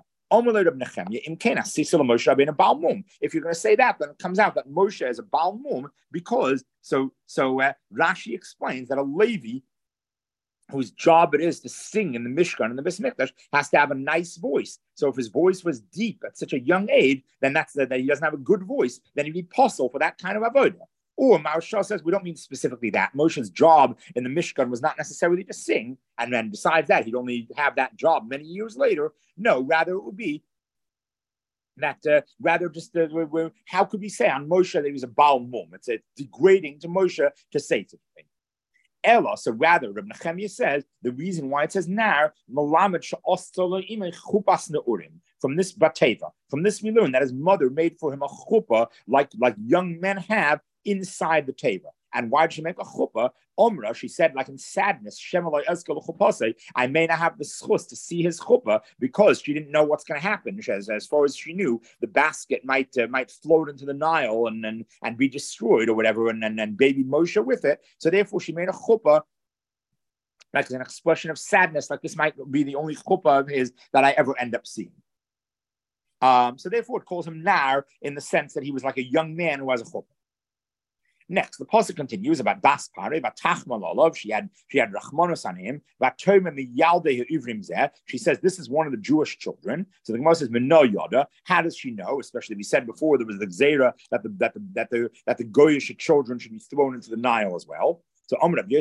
If you're going to say that, then it comes out that Moshe is a Baal Mum because Rashi explains that a Levi whose job it is to sing in the Mishkan and the Beis Mikdash has to have a nice voice. So if his voice was deep at such a young age, then that's that he doesn't have a good voice. Then he'd be possible for that kind of avodah. Or Maharshal says we don't mean specifically that. Moshe's job in the Mishkan was not necessarily to sing, and then besides that, he'd only have that job many years later. No, rather it would be that how could we say on Moshe that he was a Baal Mum? It's degrading to Moshe to say such a thing. Ella, so rather, Reb Nechemia says the reason why it says Nar Malamed chupas neurim. From this Bateva, from this we learn that his mother made for him a chuppah like young men have inside the teva. And why did she make a chuppah? Omra, she said, like in sadness, I may not have the schus to see his chuppah because she didn't know what's going to happen. As far as she knew, the basket might float into the Nile and be destroyed or whatever, and baby Moshe with it. So therefore, she made a chuppah like an expression of sadness, like this might be the only chuppah of his that I ever end up seeing. So therefore, it calls him Nar in the sense that he was like a young man who has a chuppah. Next, the pasuk continues about Bas Pare, about Tachma Lolov. She had Rachmanos on him. About Tomer Miyaldei Ivrim Zeh. She says this is one of the Jewish children. So the Gemara says Meno Yoda. How does she know? Especially we said before there was the Gzeira that the Goyish children should be thrown into the Nile as well. So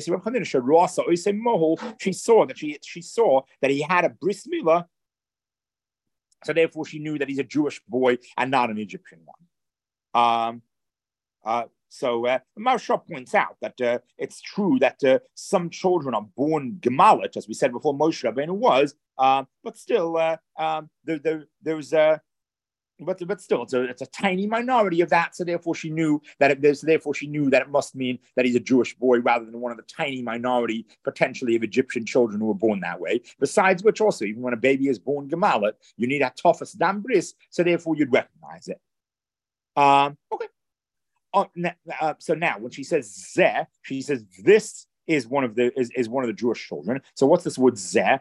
she saw that he had a bris milah. So therefore, she knew that he's a Jewish boy and not an Egyptian one. So Maharsha points out that it's true that some children are born gemalit, as we said before, Moshe Rabbeinu was, but still it's a tiny minority of that. So therefore, she knew that it must mean that he's a Jewish boy rather than one of the tiny minority potentially of Egyptian children who were born that way. Besides which, also even when a baby is born gemalit, you need a toughest dam bris, so therefore you'd recognize it. Okay. So now, when she says zeh, she says this is one of the Jewish children. So what's this word zeh?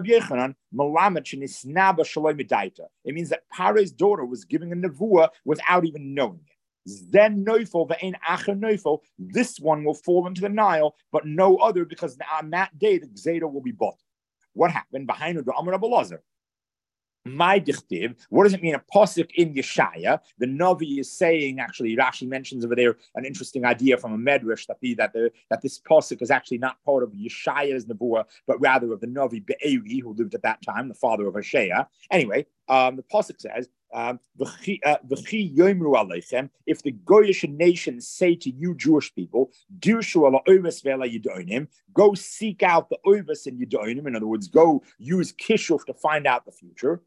It means that Pare's daughter was giving a nevuah without even knowing it. Then Neufel, this one will fall into the Nile, but no other, because on that day the Gzeira will be bought. What happened behind the Amar Abelazar? My dichtiv, what does it mean? A pasuk in Yeshaya, the Navi is saying. Actually, Rashi mentions over there an interesting idea from a medrash that this pasuk is actually not part of Yeshaya's nevuah, but rather of the Navi Be'eri, who lived at that time, the father of Hosea. Anyway, the pasuk says, if the Goyish nations say to you Jewish people, go seek out the oivus in Yedoinim, in other words, go use kishuf to find out the future,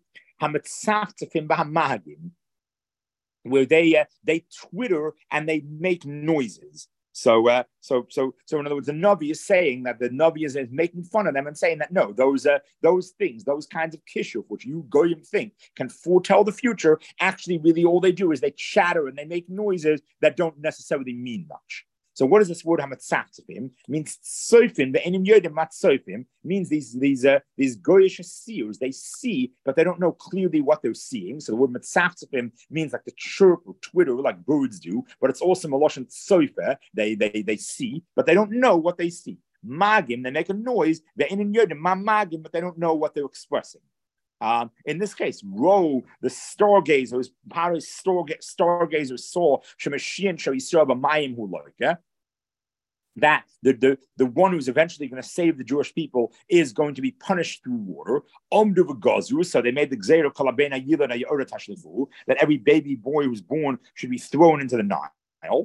where they twitter and they make noises. So in other words, the Navi is saying that the Navi is making fun of them and saying that no, those things, those kinds of kishuf, which you goyim think can foretell the future, actually really all they do is they chatter and they make noises that don't necessarily mean much. So what does this word hamatzafim? It means sofim. The enim yodim matzofim means these goyish seers. They see, but they don't know clearly what they're seeing. So the word matzafim means like the chirp or twitter, like birds do. But it's also maloshin sofer. They see, but they don't know what they see. Magim, they make a noise. The enim yodim magim, but they don't know what they're expressing. In this case, Ro, the stargazers, Paris stargazers saw Shemashiach Yisrael b'mayim hu loik, that the one who's eventually going to save the Jewish people is going to be punished through water. Omdu v'gazu, so they made the gzeira kalabena yilad ha'yora tashlevu, that every baby boy who's born should be thrown into the Nile.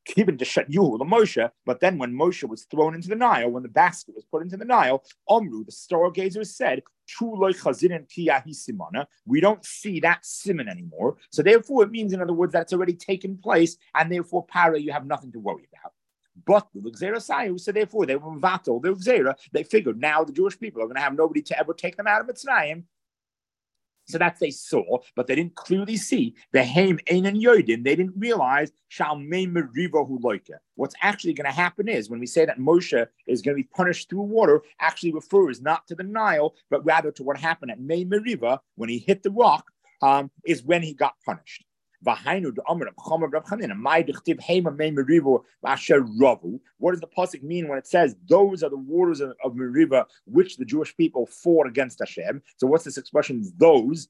But then when Moshe was thrown into the Nile, when the basket was put into the Nile, Omru, the stargazers, said, we don't see that simon anymore. So therefore it means, in other words, that it's already taken place, and therefore, para, you have nothing to worry about. But the Gzeira Sayu, so therefore they were vatal, they were Gzeira. They figured now the Jewish people are going to have nobody to ever take them out of Mitzrayim. So that's they saw, but they didn't clearly see the Haim Einan Yodin. They didn't realize what's actually going to happen is when we say that Moshe is going to be punished through water, actually refers not to the Nile, but rather to what happened at Mei Meriva when he hit the rock, is when he got punished. What does the pasuk mean when it says those are the waters of Meriva which the Jewish people fought against Hashem? So what's this expression? Those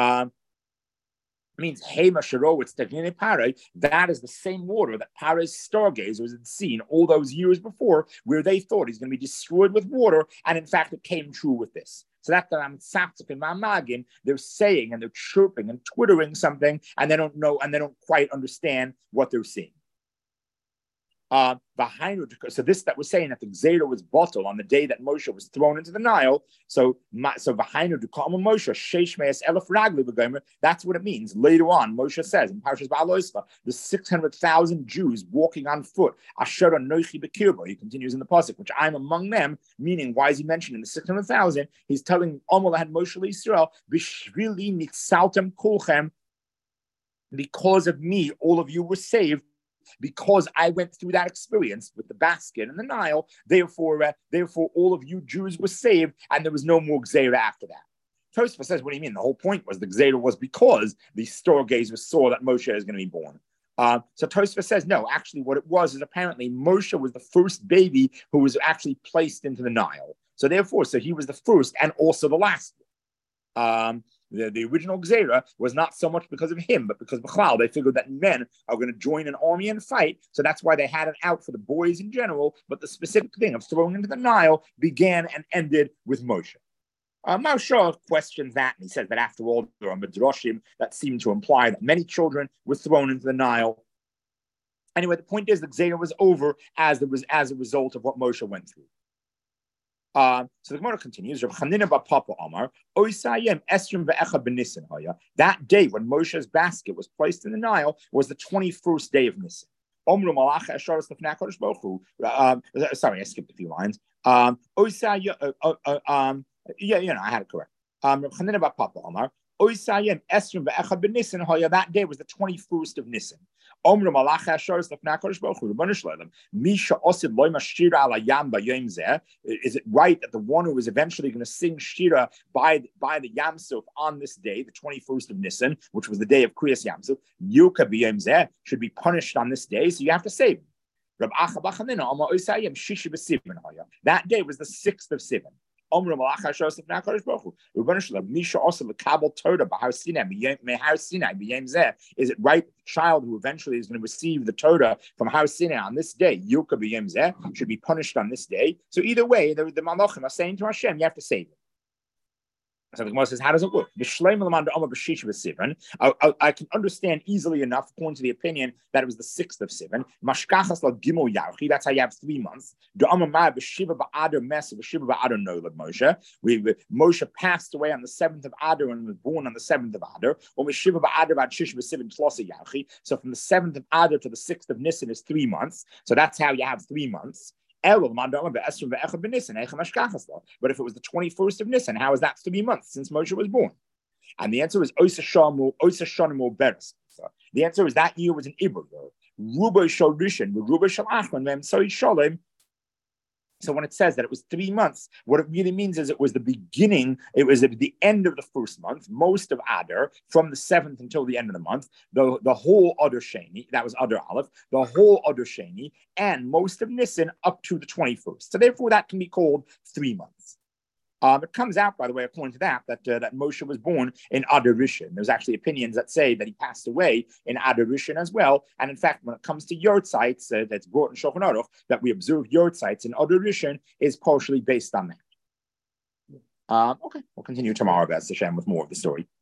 means Hema Sharo. It's Tegnine Parai. That is the same water that Parai's stargazers had seen all those years before, where they thought he's going to be destroyed with water, and in fact, it came true with this. So that's the Tzaptzip and Mamagin. They're saying and they're chirping and twittering something, and they don't know and they don't quite understand what they're seeing. So this that was saying that the Gzeira was bottled on the day that Moshe was thrown into the Nile. So Moshe that's what it means. Later on, Moshe says in Parshas Ba'aloisva, the 600,000 Jews walking on foot. Asher Anochi Bekirbo. He continues in the pasuk, which I'm among them. Meaning, why is he mentioning the 600,000? He's telling Omol had Moshe Yisrael Bishvili Nitzaltem Kulchem. Because of me, all of you were saved. Because I went through that experience with the basket and the Nile, therefore all of you Jews were saved, and there was no more Gzeira after that. Tosfos says, what do you mean? The whole point was the Gzeira was because the stargazers saw that Moshe is going to be born. So Tosfos says, no, actually what it was is apparently Moshe was the first baby who was actually placed into the Nile. So therefore, he was the first and also the last. The original Gzeira was not so much because of him, but because B'chlal, they figured that men are going to join an army and fight. So that's why they had it out for the boys in general. But the specific thing of throwing into the Nile began and ended with Moshe. Maharsha questions that, and he says that after all, there are midrashim that seem to imply that many children were thrown into the Nile. Anyway, the point is the Gzeira was over as a result of what Moshe went through. So the Gemara continues. Rav Chanina bar Papa Amar, Oisayim Esrim ve'echad b'Nisan haya. That day when Moshe's basket was placed in the Nile was the 21st day of Nisan. Omru malacha esharas lefnei HaKadosh Baruch Hu. Sorry, I skipped a few lines. Oisayim. I had it correct. Rav Chanina bar Papa Amar, Oisayim Esrim ve'echad b'Nisan haya. That day was the 21st of Nisan. Is it right that the one who is eventually going to sing Shira by the Yam Suf on this day, the 21st of Nisan, which was the day of Kriyas Yam Suf, Yuka b'Yom should be punished on this day, so you have to save him. That day was the 6th of Sivan. Is it right the child who eventually is going to receive the Torah from Har Sinai on this day, should be punished on this day? So either way, the Malachim are saying to Hashem, you have to save him. So the Gemara says, how does it work? I can understand easily enough, according to the opinion, that it was the 6th of Sivan. That's how you have 3 months. Moshe passed away on the 7th of Adar and was born on the 7th of Adar. So from the 7th of Adar to the 6th of Nisan is 3 months. So that's how you have 3 months. But if it was the 21st of Nisan, how is that 3 months since Moshe was born? And the answer is the answer is that year was an Ibr. So when it says that it was 3 months, what it really means is it was the beginning, it was at the end of the first month, most of Adar, from the 7th until the end of the month, the whole Adar Sheni, that was Adar Aleph, the whole Adar Sheni, and most of Nisan up to the 21st. So therefore that can be called 3 months. It comes out, by the way, according to that Moshe was born in Adar Rishon. There's actually opinions that say that he passed away in Adar Rishon as well. And in fact, when it comes to Yortzites, that's brought in Shulchan Aruch, that we observe Yortzites in Adar Rishon is partially based on that. Okay, we'll continue tomorrow, B'ez Hashem, with more of the story.